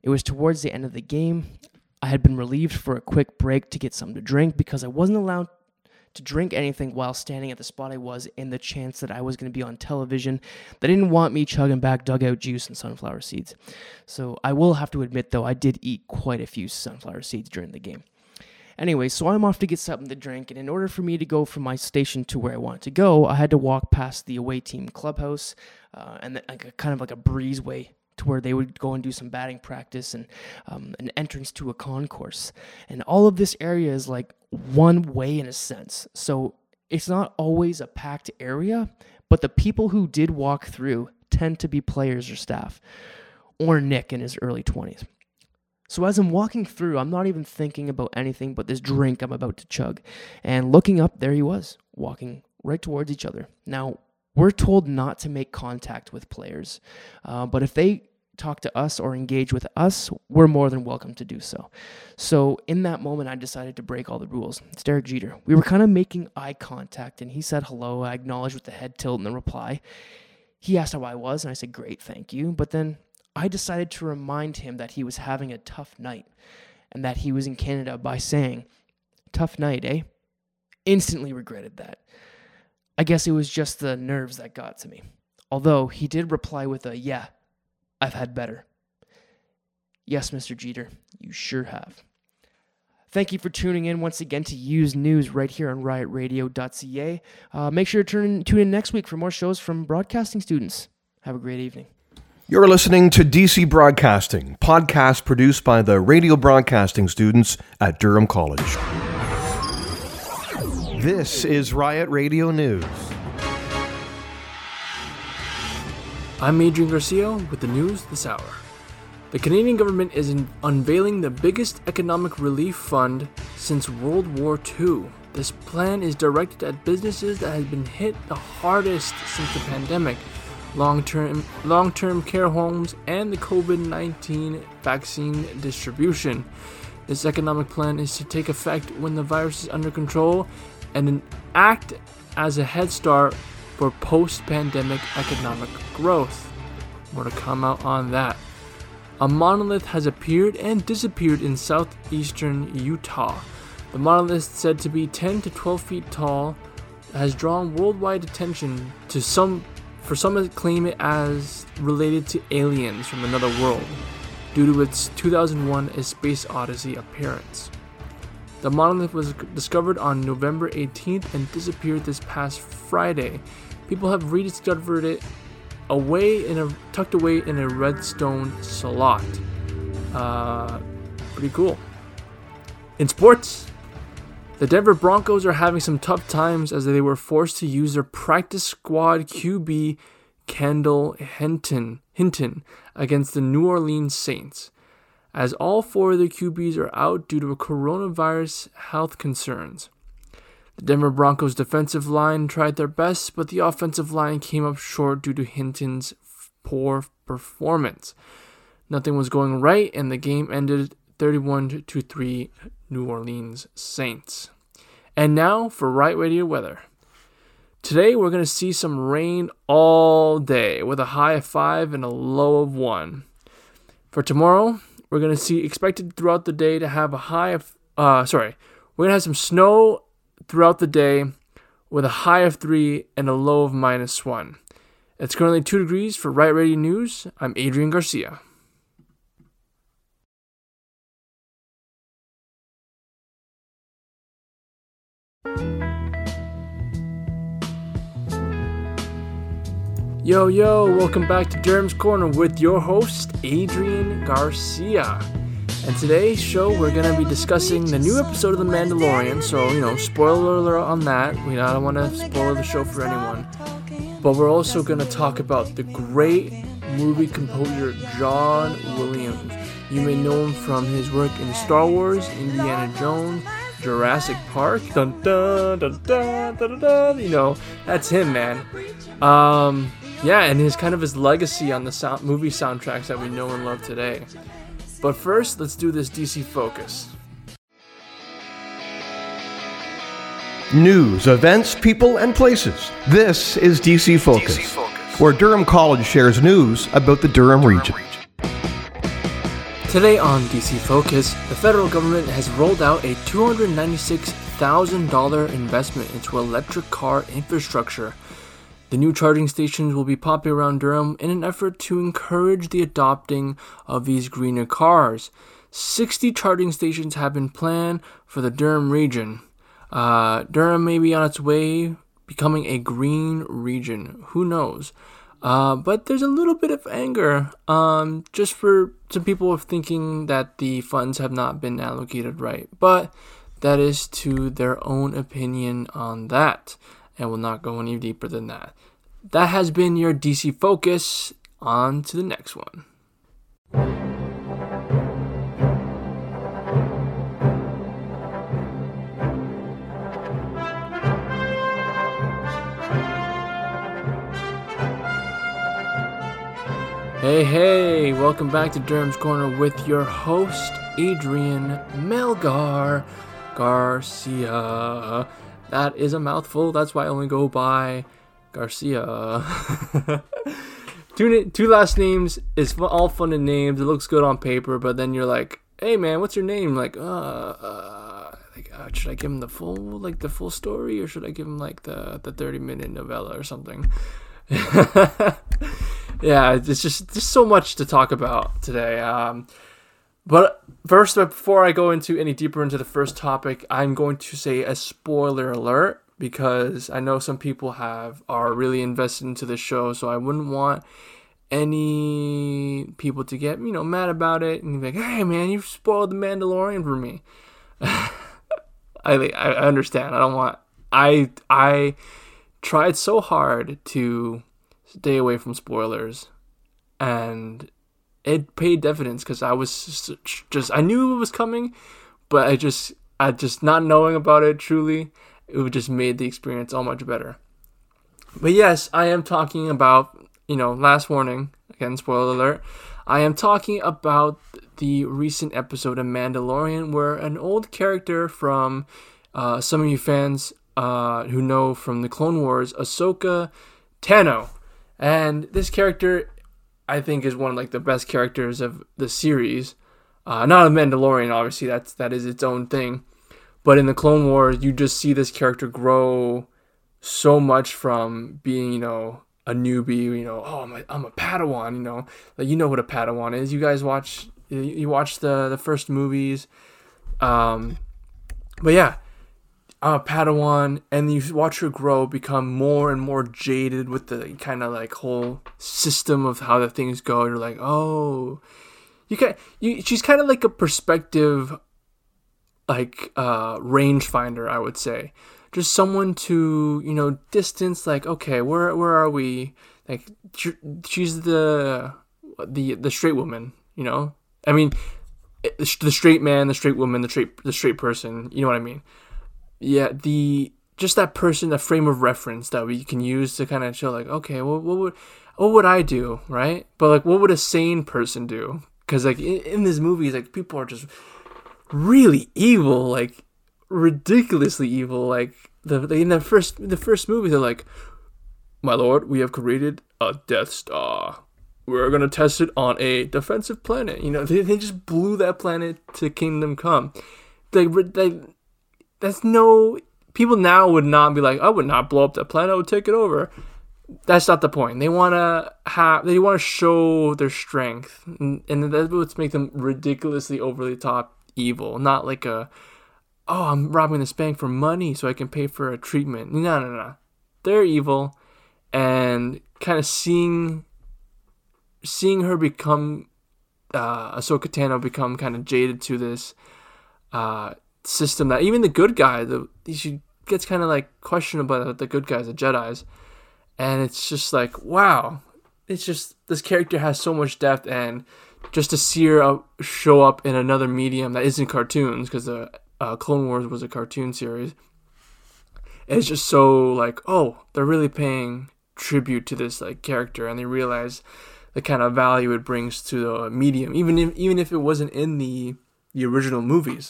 It was towards the end of the game. I had been relieved for a quick break to get something to drink because I wasn't allowed to drink anything while standing at the spot I was in the chance that I was going to be on television. They didn't want me chugging back dugout juice and sunflower seeds. So I will have to admit, though, I did eat quite a few sunflower seeds during the game. Anyway, so I'm off to get something to drink, and in order for me to go from my station to where I wanted to go, I had to walk past the away team clubhouse uh, and then like a, kind of like a breezeway to where they would go and do some batting practice and um, an entrance to a concourse. And all of this area is like one way in a sense. So it's not always a packed area, but the people who did walk through tend to be players or staff, or Nick in his early twenties. So as I'm walking through, I'm not even thinking about anything but this drink I'm about to chug. And looking up, there he was, walking right towards each other. Now, we're told not to make contact with players, uh, but if they talk to us or engage with us, we're more than welcome to do so. So in that moment, I decided to break all the rules. It's Derek Jeter. We were kind of making eye contact, and he said hello. I acknowledged with the head tilt in the reply. He asked how I was, and I said, great, thank you. But then I decided to remind him that he was having a tough night and that he was in Canada by saying, tough night, eh? Instantly regretted that. I guess it was just the nerves that got to me. Although he did reply with a, yeah, I've had better. Yes, Mister Jeter, you sure have. Thank you for tuning in once again to Use News right here on riot radio dot c a. Uh, make sure to turn in, tune in next week for more shows from broadcasting students. Have a great evening. You're listening to D C Broadcasting, podcast produced by the radio broadcasting students at Durham College. This is Riot Radio News. I'm Adrian Garcia with the news this hour. The Canadian government is in unveiling the biggest economic relief fund since World War Two. This plan is directed at businesses that have been hit the hardest since the pandemic, long-term long-term care homes, and the covid nineteen vaccine distribution. This economic plan is to take effect when the virus is under control and act as a head start for post-pandemic economic growth. More to come out on that. A monolith has appeared and disappeared in southeastern Utah. The monolith, said to be ten to twelve feet tall, has drawn worldwide attention to some, for some that claim it as related to aliens from another world, due to its two thousand one A Space Odyssey appearance. The monolith was discovered on November eighteenth and disappeared this past Friday. People have rediscovered it away in a tucked away in a redstone slot. Uh, pretty cool. In sports, the Denver Broncos are having some tough times as they were forced to use their practice squad Q B Kendall Hinton, Hinton against the New Orleans Saints, as all four of their Q Bs are out due to coronavirus health concerns. The Denver Broncos defensive line tried their best, but the offensive line came up short due to Hinton's poor performance. Nothing was going right, and the game ended thirty-one to three New Orleans Saints. And now for Riot Radio weather. Today we're going to see some rain all day with a high of five and a low of one. For tomorrow, we're going to see expected throughout the day to have a high of, uh, sorry, we're going to have some snow throughout the day with a high of three and a low of minus one. It's currently two degrees for Riot Radio News. I'm Adrian Garcia. Yo, yo, welcome back to Durham's Corner with your host, Adrian Garcia. And today's show, we're going to be discussing the new episode of The Mandalorian. So, you know, spoiler alert on that. We don't want to spoil the show for anyone. But we're also going to talk about the great movie composer John Williams. You may know him from his work in Star Wars, Indiana Jones, Jurassic Park. Dun dun dun dun dun dun dun. You know, that's him, man. Um... Yeah, and his kind of his legacy on the sound, movie soundtracks that we know and love today. But first, let's do this D C Focus. News, events, people, and places. This is D C Focus, D C Focus, where Durham College shares news about the Durham region. Today on D C Focus, the federal government has rolled out a two hundred ninety-six thousand dollars investment into electric car infrastructure. The new charging stations will be popular around Durham in an effort to encourage the adopting of these greener cars. sixty charging stations have been planned for the Durham region. Uh, Durham may be on its way becoming a green region. Who knows? Uh, but there's a little bit of anger um, just for some people of thinking that the funds have not been allocated right. But that is to their own opinion on that, and will not go any deeper than that. That has been your D C Focus. On to the next one. Hey, hey, welcome back to Durham's Corner with your host, Adrian Melgar Garcia. That is a mouthful, that's why I only go by Garcia. two, two last names is all fun in names, it looks good on paper, but then you're like, hey man, what's your name? Like, uh, uh, like uh, should I give him the full, like the full story, or should I give him like the, the thirty minute novella or something? Yeah, it's just just so much to talk about today. Um, but first, before I go into any deeper into the first topic, I'm going to say a spoiler alert, because I know some people have are really invested into the show, so I wouldn't want any people to get, you know, mad about it and be like, hey man, you spoiled The Mandalorian for me. I I understand. I don't want I I tried so hard to stay away from spoilers, and it paid dividends, because I was just, just I knew it was coming, but I just I just not knowing about it truly, it just made the experience all much better. But yes, I am talking about, you know, last warning, again, spoiler alert, I am talking about the recent episode of Mandalorian, where an old character from uh, some of you fans uh, who know from the Clone Wars, Ahsoka Tano. And this character, I think, is one of like the best characters of the series. Uh, not a Mandalorian, obviously, that's that is its own thing. But in the Clone Wars, you just see this character grow so much from being, you know, a newbie. You know, oh, I'm a, I'm a Padawan. You know, like you know what a Padawan is. You guys watch you watch the the first movies. Um, but yeah. Uh, Padawan, and you watch her grow, become more and more jaded with the kind of like whole system of how the things go. You're like, oh, you can you. She's kind of like a perspective, like uh, rangefinder, I would say. Just someone to, you know, distance. Like, okay, where where are we? Like, she's the the the straight woman. You know, I mean, the straight man, the straight woman, the straight the straight person. You know what I mean? Yeah, the just that person, the frame of reference that we can use to kind of show, like, okay, well, what would what would I do, right? But like, what would a sane person do? Because like in, in these movies, like people are just really evil, like ridiculously evil. Like the in the first the first movie, they're like, my lord, we have created a Death Star. We're gonna test it on a defensive planet. You know, they they just blew that planet to Kingdom Come. Like they. That's no... People now would not be like, I would not blow up that planet, I would take it over. That's not the point. They want to have... They want to show their strength. And, and that's what's make them ridiculously overly top evil. Not like a, oh, I'm robbing this bank for money so I can pay for a treatment. No, no, no. They're evil. And kind of seeing... Seeing her become... Uh, Ahsoka Tano become kind of jaded to this... Uh... system that even the good guy, the she gets kind of like questioned about the good guys, the Jedis, and it's just like, wow, it's just this character has so much depth, and just to see her show up in another medium that isn't cartoons, because the uh, Clone Wars was a cartoon series, it's just so like, oh, they're really paying tribute to this like character, and they realize the kind of value it brings to the medium, even if even if it wasn't in the the original movies.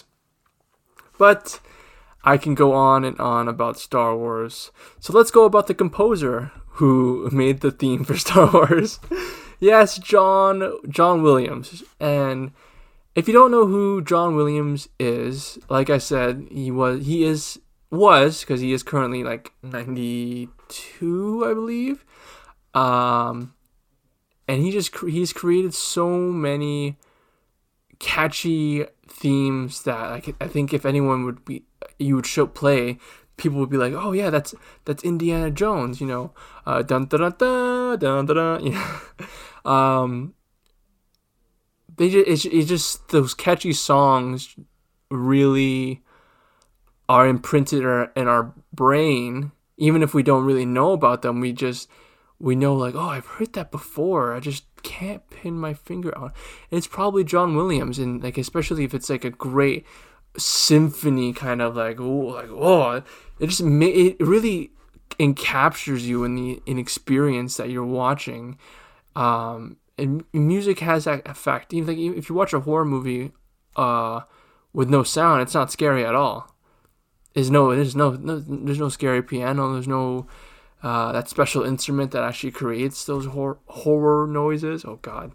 But I can go on and on about Star Wars. So let's go about the composer who made the theme for Star Wars. Yes, John John Williams. And if you don't know who John Williams is, like I said, he was he is was because he is currently like ninety-two, I believe. Um, and he just he's created so many catchy themes that I, I think if anyone would be you would show play, people would be like, oh yeah, that's that's Indiana Jones, you know, uh, dun dun dun dun dun dun. You know? um, they just it's, it's just those catchy songs really are imprinted in our, in our brain, even if we don't really know about them. We just we know like, oh, I've heard that before. I just can't pin my finger on. And it's probably John Williams, and like especially if it's like a great symphony kind of like, oh, like oh, it just it really encaptures you in the in experience that you're watching. Um, and music has that effect. Even like if you watch a horror movie, uh, with no sound, it's not scary at all. There's no, there's no, no there's no scary piano. There's no uh, that special instrument that actually creates those hor- horror noises. Oh God.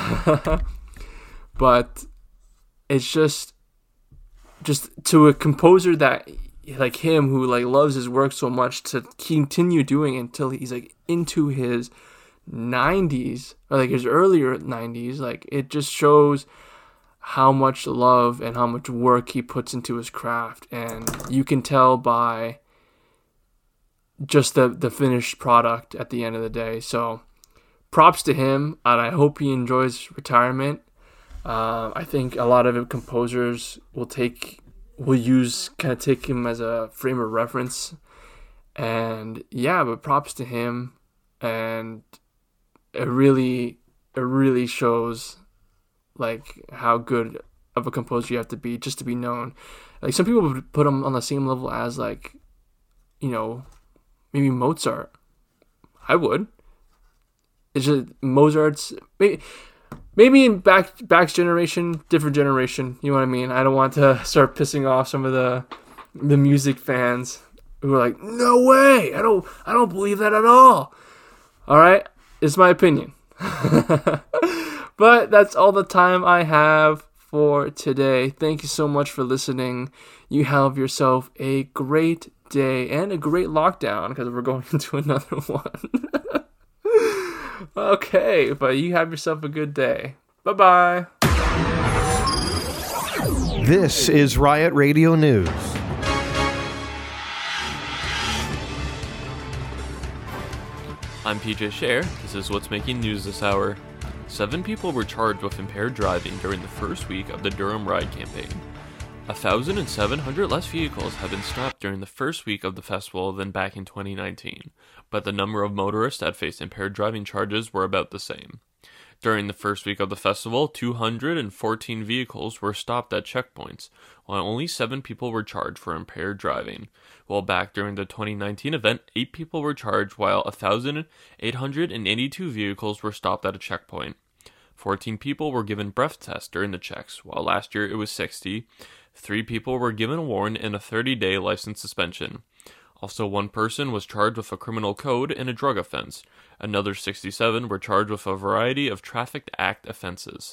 But it's just, just to a composer that like him who like loves his work so much to continue doing it until he's like into his nineties or like his earlier nineties. Like it just shows how much love and how much work he puts into his craft, and you can tell by just the the finished product at the end of the day. So props to him, and I hope he enjoys retirement. uh, I think a lot of composers will take will use kind of take him as a frame of reference, and yeah, but props to him. And it really it really shows like how good of a composer you have to be just to be known. Like some people would put him on the same level as like, you know, maybe Mozart. I would. It's just Mozart's maybe, maybe in back back's generation, different generation. You know what I mean? I don't want to start pissing off some of the the music fans who are like, no way, I don't I don't believe that at all. All right, it's my opinion. But that's all the time I have for today. Thank you so much for listening. You have yourself a great day and a great lockdown because we're going into another one. Okay, but you have yourself a good day. Bye-bye. This is Riot Radio News. I'm P J Scher. This is what's making news this hour. Seven people were charged with impaired driving during the first week of the Durham Ride campaign. one thousand seven hundred less vehicles have been stopped during the first week of the festival than back in twenty nineteen, but the number of motorists that faced impaired driving charges were about the same. During the first week of the festival, two hundred fourteen vehicles were stopped at checkpoints, while only seven people were charged for impaired driving. While back during the twenty nineteen event, eight people were charged while one thousand eight hundred eighty-two vehicles were stopped at a checkpoint. fourteen people were given breath tests during the checks, while last year it was sixty. Three people were given a warrant and a thirty-day license suspension. Also, one person was charged with a criminal code and a drug offense. Another sixty-seven were charged with a variety of Traffic Act offenses.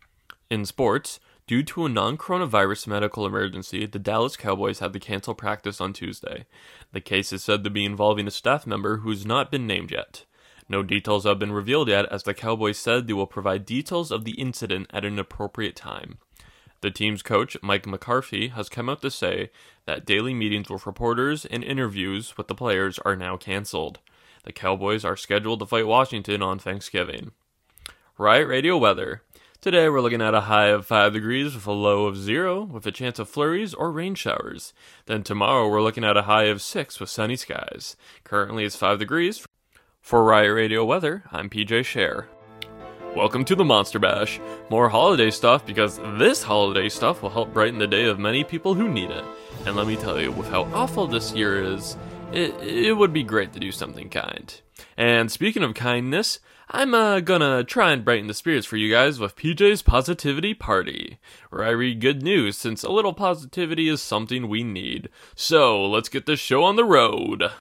In sports, due to a non-coronavirus medical emergency, the Dallas Cowboys had to cancel practice on Tuesday. The case is said to be involving a staff member who has not been named yet. No details have been revealed yet, as the Cowboys said they will provide details of the incident at an appropriate time. The team's coach, Mike McCarthy, has come out to say that daily meetings with reporters and interviews with the players are now canceled. The Cowboys are scheduled to fight Washington on Thanksgiving. Riot Radio weather. Today we're looking at a high of five degrees with a low of zero, with a chance of flurries or rain showers. Then tomorrow we're looking at a high of six with sunny skies. Currently it's five degrees. For Riot Radio weather, I'm P J Scher. Welcome to the Monster Bash. More holiday stuff, because this holiday stuff will help brighten the day of many people who need it. And let me tell you, with how awful this year is, it, it would be great to do something kind. And speaking of kindness, I'm uh, gonna try and brighten the spirits for you guys with P J's Positivity Party, where I read good news, since a little positivity is something we need. So, let's get this show on the road.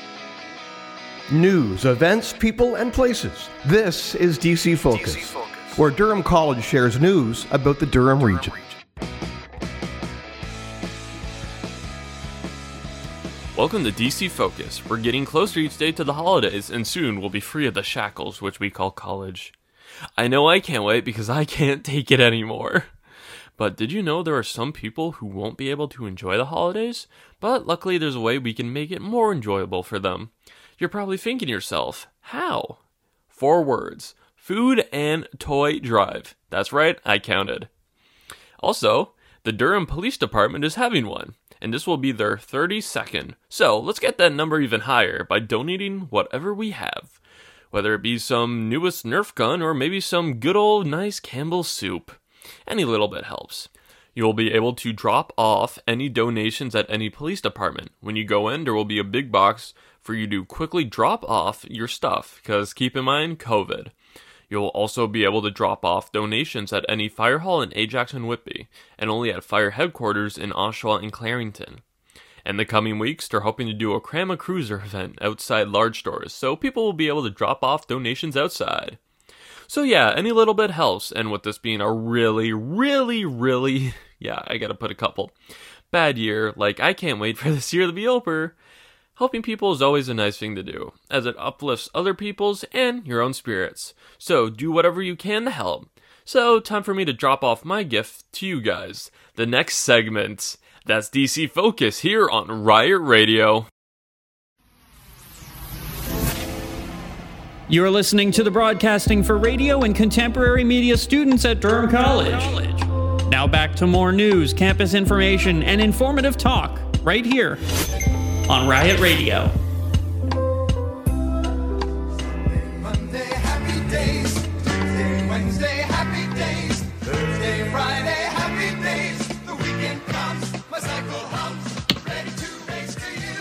News, events, people, and places. This is D C Focus, where Durham College shares news about the Durham region. Welcome to D C Focus. We're getting closer each day to the holidays, and soon we'll be free of the shackles which we call college. I know I can't wait because I can't take it anymore. But did you know there are some people who won't be able to enjoy the holidays? But luckily there's a way we can make it more enjoyable for them. You're probably thinking to yourself, how? Four words. Food and toy drive. That's right, I counted. Also, the Durham Police Department is having one, and this will be their thirty-second. So let's get that number even higher by donating whatever we have. Whether it be some newest Nerf gun or maybe some good old nice Campbell's soup. Any little bit helps. You'll be able to drop off any donations at any police department. When you go in, there will be a big box for you to quickly drop off your stuff, because keep in mind, COVID. You'll also be able to drop off donations at any fire hall in Ajax and Whitby, and only at fire headquarters in Oshawa and Clarington. In the coming weeks, they're hoping to do a Cram a Cruiser event outside large stores, so people will be able to drop off donations outside. So yeah, any little bit helps, and with this being a really, really, really, yeah, I gotta put a couple, bad year, like I can't wait for this year to be over. Helping people is always a nice thing to do, as it uplifts other people's and your own spirits. So do whatever you can to help. So time for me to drop off my gift to you guys. The next segment, that's D C Focus here on Riot Radio. You're listening to the broadcasting for radio and contemporary media students at Durham College. Now back to more news, campus information, and informative talk right here on Riot Radio. Monday, happy days. Tuesday, Wednesday, happy days. Thursday, Friday, happy days. The weekend comes, my cycle hums, ready to race to you.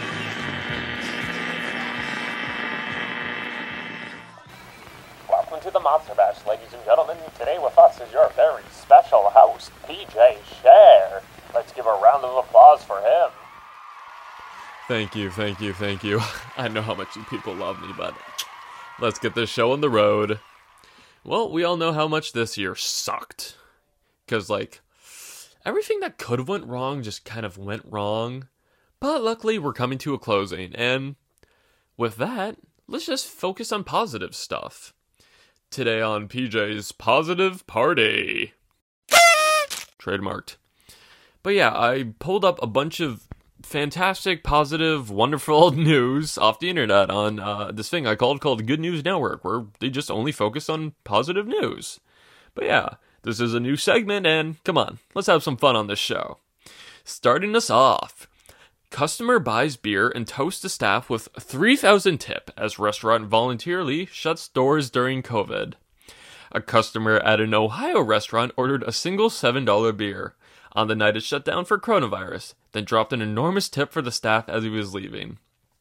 Welcome to the Monster Bash, ladies and gentlemen. Today with us is your very special host, P J Share. Let's give a round of applause for him. Thank you, thank you, thank you. I know how much you people love me, but let's get this show on the road. Well, we all know how much this year sucked. Because, like, everything that could have went wrong just kind of went wrong. But luckily, we're coming to a closing. And with that, let's just focus on positive stuff. Today on P J's Positive Party. Trademarked. But yeah, I pulled up a bunch of fantastic, positive, wonderful news off the internet on uh, this thing I called called Good News Network, where they just only focus on positive news. But yeah, this is a new segment, and come on, let's have some fun on this show. Starting us off, customer buys beer and toasts the staff with three thousand tip as restaurant voluntarily shuts doors during COVID. A customer at an Ohio restaurant ordered a single seven dollar beer on the night it shut down for coronavirus, then dropped an enormous tip for the staff as he was leaving.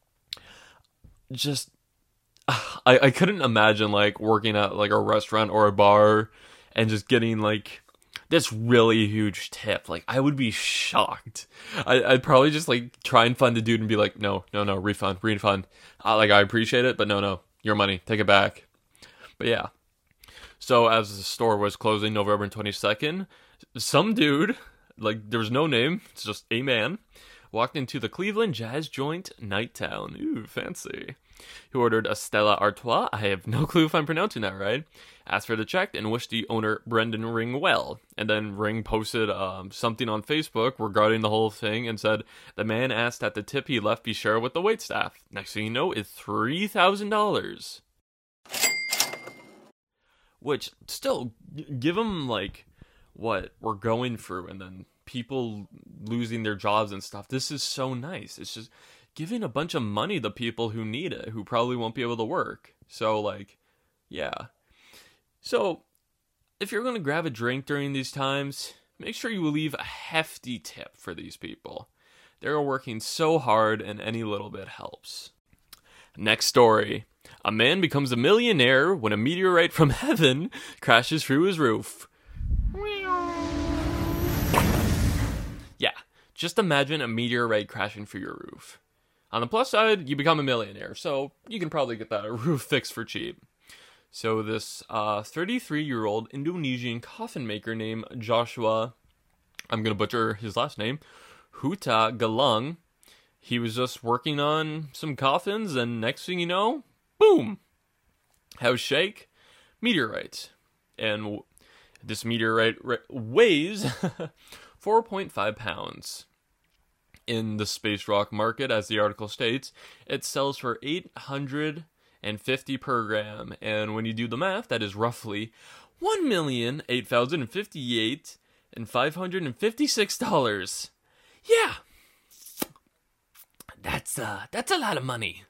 Just, I, I couldn't imagine, like, working at, like, a restaurant or a bar and just getting, like, this really huge tip. Like, I would be shocked. I, I'd probably just, like, try and find the dude and be like, no, no, no, refund, refund. Uh, like, I appreciate it, but no, no, your money, take it back. But yeah. So, as the store was closing November twenty-second, some dude, like, there was no name, it's just a man, walked into the Cleveland Jazz Joint Nighttown. Ooh, fancy. He ordered a Stella Artois, I have no clue if I'm pronouncing that right, asked for the check, and wished the owner, Brendan Ring, well. And then Ring posted um, something on Facebook regarding the whole thing and said, the man asked that the tip he left be shared with the waitstaff. Next thing you know, it's three thousand dollars. Which, still, give him, like, what we're going through, and then people losing their jobs and stuff. This is so nice. It's just giving a bunch of money to people who need it, who probably won't be able to work. So, like, yeah. So, if you're going to grab a drink during these times, make sure you leave a hefty tip for these people. They're working so hard, and any little bit helps. Next story. A man becomes a millionaire when a meteorite from heaven crashes through his roof. Yeah, just imagine a meteorite crashing through your roof. On the plus side, you become a millionaire, so you can probably get that roof fixed for cheap. So this uh, thirty-three-year-old Indonesian coffin maker named Joshua, I'm going to butcher his last name, Huta Galung, he was just working on some coffins, and next thing you know, boom! House shake, meteorite. And w- this meteorite re- weighs four point five pounds. In the space rock market, as the article states, it sells for eight hundred fifty per gram. And when you do the math, that is roughly one million eight thousand fifty-eight and five hundred fifty-six dollars. Yeah. That's uh that's a lot of money.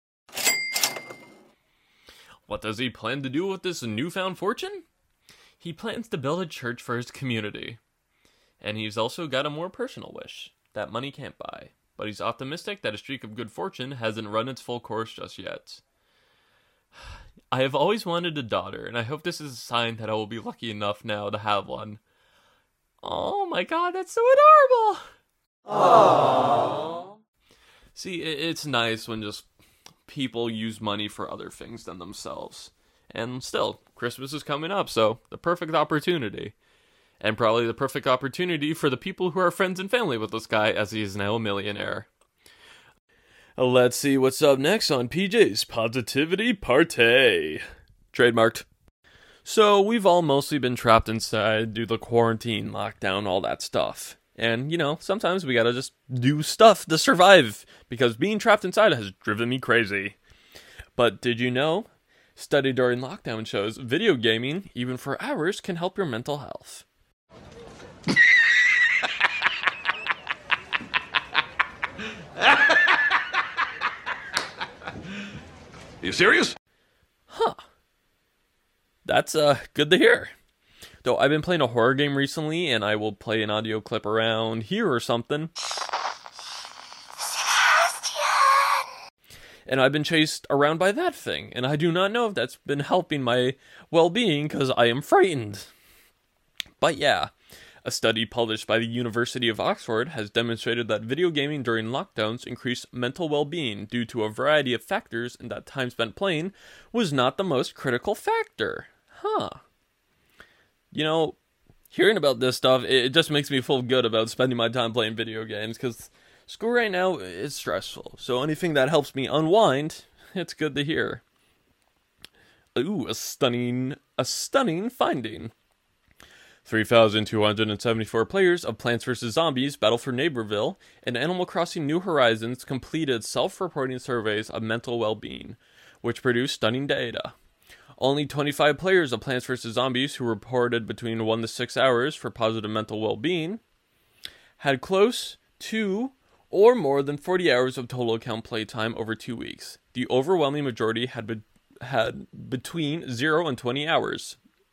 What does he plan to do with this newfound fortune? He plans to build a church for his community. And he's also got a more personal wish that money can't buy. But he's optimistic that a streak of good fortune hasn't run its full course just yet. I have always wanted a daughter, and I hope this is a sign that I will be lucky enough now to have one. Oh my god, that's so adorable! Aww. See, it's nice when just people use money for other things than themselves. And still, Christmas is coming up, so the perfect opportunity. And probably the perfect opportunity for the people who are friends and family with this guy, as he is now a millionaire. Let's see what's up next on P J's Positivity Party. Trademarked. So, we've all mostly been trapped inside due to the quarantine, lockdown, all that stuff. And, you know, sometimes we gotta just do stuff to survive, because being trapped inside has driven me crazy. But did you know? Study during lockdown shows video gaming, even for hours, can help your mental health. You serious? Huh. That's uh good to hear. Though I've been playing a horror game recently, and I will play an audio clip around here or something. And I've been chased around by that thing, and I do not know if that's been helping my well-being, because I am frightened. But yeah, a study published by the University of Oxford has demonstrated that video gaming during lockdowns increased mental well-being due to a variety of factors, and that time spent playing was not the most critical factor. Huh. You know, hearing about this stuff, it just makes me feel good about spending my time playing video games, because school right now is stressful, so anything that helps me unwind, it's good to hear. Ooh, a stunning, a stunning finding. three thousand two hundred seventy-four players of Plants versus. Zombies Battle for Neighborville and Animal Crossing New Horizons completed self-reporting surveys of mental well-being, which produced stunning data. Only twenty-five players of Plants versus. Zombies who reported between one to six hours for positive mental well-being had close to or more than forty hours of total account playtime over two weeks. The overwhelming majority had be- had between zero and twenty hours.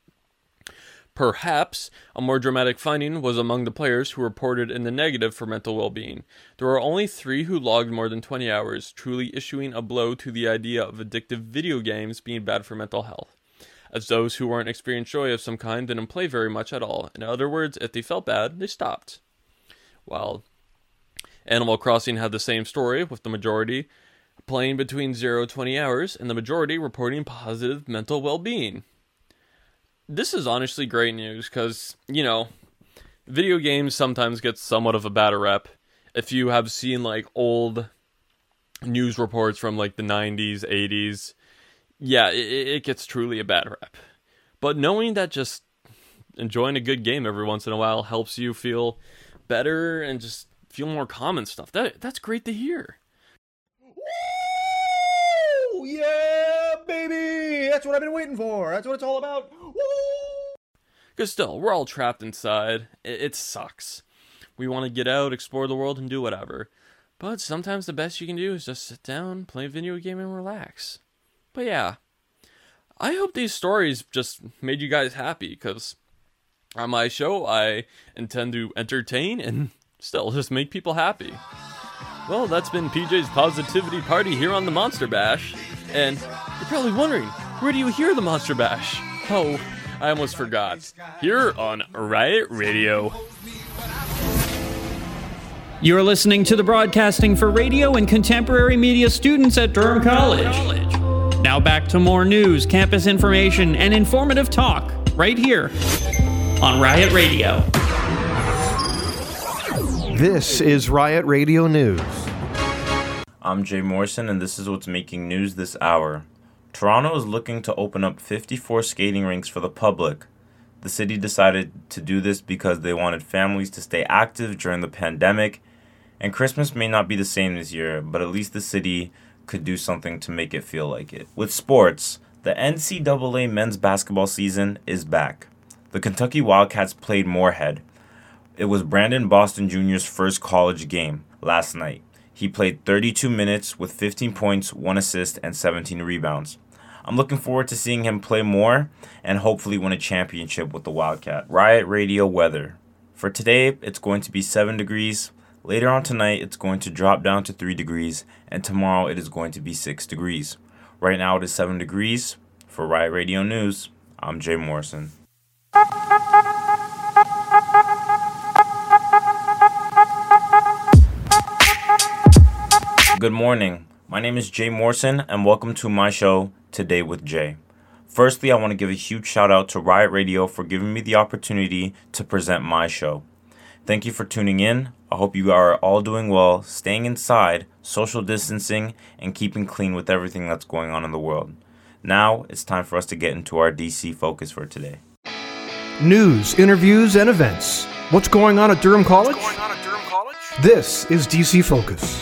Perhaps a more dramatic finding was among the players who reported in the negative for mental well-being. There were only three who logged more than twenty hours, truly issuing a blow to the idea of addictive video games being bad for mental health, as those who weren't experiencing joy of some kind didn't play very much at all. In other words, if they felt bad, they stopped. While Animal Crossing had the same story, with the majority playing between zero and twenty hours, and the majority reporting positive mental well-being. This is honestly great news, because, you know, video games sometimes get somewhat of a bad rep. If you have seen, like, old news reports from, like, the nineties, eighties, yeah, it, it gets truly a bad rep. But knowing that just enjoying a good game every once in a while helps you feel better and just feel more calm and stuff, that that's great to hear. Woo! Yeah, baby! That's what I've been waiting for. That's what it's all about. Woo! Because still, we're all trapped inside. It, it sucks. We want to get out, explore the world, and do whatever. But sometimes the best you can do is just sit down, play a video game, and relax. But yeah, I hope these stories just made you guys happy, because on my show, I intend to entertain and still just make people happy. Well, that's been P J's Positivity Party here on the Monster Bash. And you're probably wondering, where do you hear the Monster Bash? Oh, I almost forgot. Here on Riot Radio. You're listening to the broadcasting for radio and contemporary media students at Durham College. Now back to more news, campus information, and informative talk right here on Riot Radio. This is Riot Radio News. I'm Jay Morrison, and this is what's making news this hour. Toronto is looking to open up fifty-four skating rinks for the public. The city decided to do this because they wanted families to stay active during the pandemic, and Christmas may not be the same this year, but at least the city could do something to make it feel like it. With sports, the N C double A men's basketball season is back. The Kentucky Wildcats played Moorhead. It was Brandon Boston Junior's first college game last night. He played thirty-two minutes with fifteen points, one assist, and seventeen rebounds. I'm looking forward to seeing him play more and hopefully win a championship with the Wildcat. Riot Radio weather. For today, it's going to be seven degrees. Later on tonight, it's going to drop down to three degrees, and tomorrow it is going to be six degrees. Right now it is seven degrees. For Riot Radio News, I'm Jay Morrison. Good morning. My name is Jay Morrison, and welcome to my show, Today with Jay. Firstly, I want to give a huge shout out to Riot Radio for giving me the opportunity to present my show. Thank you for tuning in. I hope you are all doing well, staying inside, social distancing, and keeping clean with everything that's going on in the world. Now, it's time for us to get into our D C focus for today. News, interviews, and events. What's going on at Durham College? What's going on at Durham College? This is D C Focus.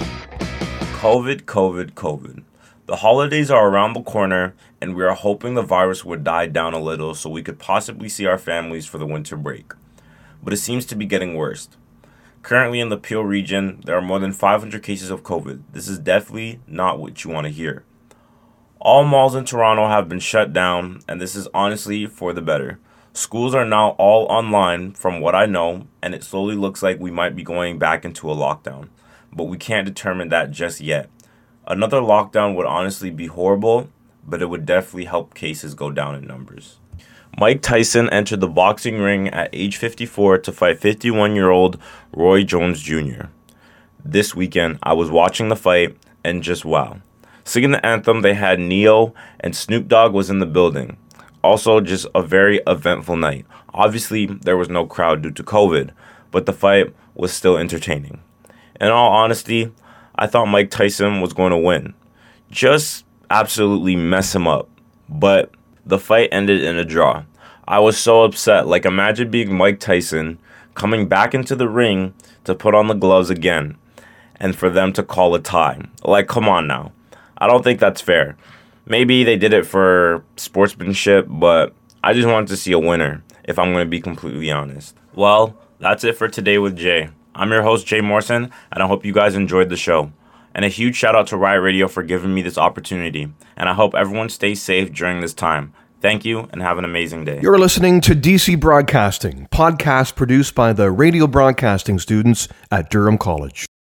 COVID, COVID, COVID. The holidays are around the corner, and we are hoping the virus would die down a little so we could possibly see our families for the winter break. But it seems to be getting worse. Currently in the Peel region, there are more than five hundred cases of COVID. This is definitely not what you want to hear. All malls in Toronto have been shut down, and this is honestly for the better. Schools are now all online from what I know, and it slowly looks like we might be going back into a lockdown. But we can't determine that just yet. Another lockdown would honestly be horrible, but it would definitely help cases go down in numbers. Mike Tyson entered the boxing ring at age fifty-four to fight fifty-one-year-old Roy Jones Junior This weekend, I was watching the fight, and just wow. Singing the anthem, they had Neo, and Snoop Dogg was in the building. Also, just a very eventful night. Obviously, there was no crowd due to COVID, but the fight was still entertaining. In all honesty, I thought Mike Tyson was going to win. Just absolutely mess him up. But the fight ended in a draw. I was so upset. Like, imagine being Mike Tyson, coming back into the ring to put on the gloves again, and for them to call a tie. Like, come on now. I don't think that's fair. Maybe they did it for sportsmanship, but I just wanted to see a winner, if I'm going to be completely honest. Well, that's it for Today with Jay. I'm your host, Jay Morrison, and I hope you guys enjoyed the show. And a huge shout out to Riot Radio for giving me this opportunity. And I hope everyone stays safe during this time. Thank you, and have an amazing day. You're listening to D C Broadcasting, podcast produced by the radio broadcasting students at Durham College.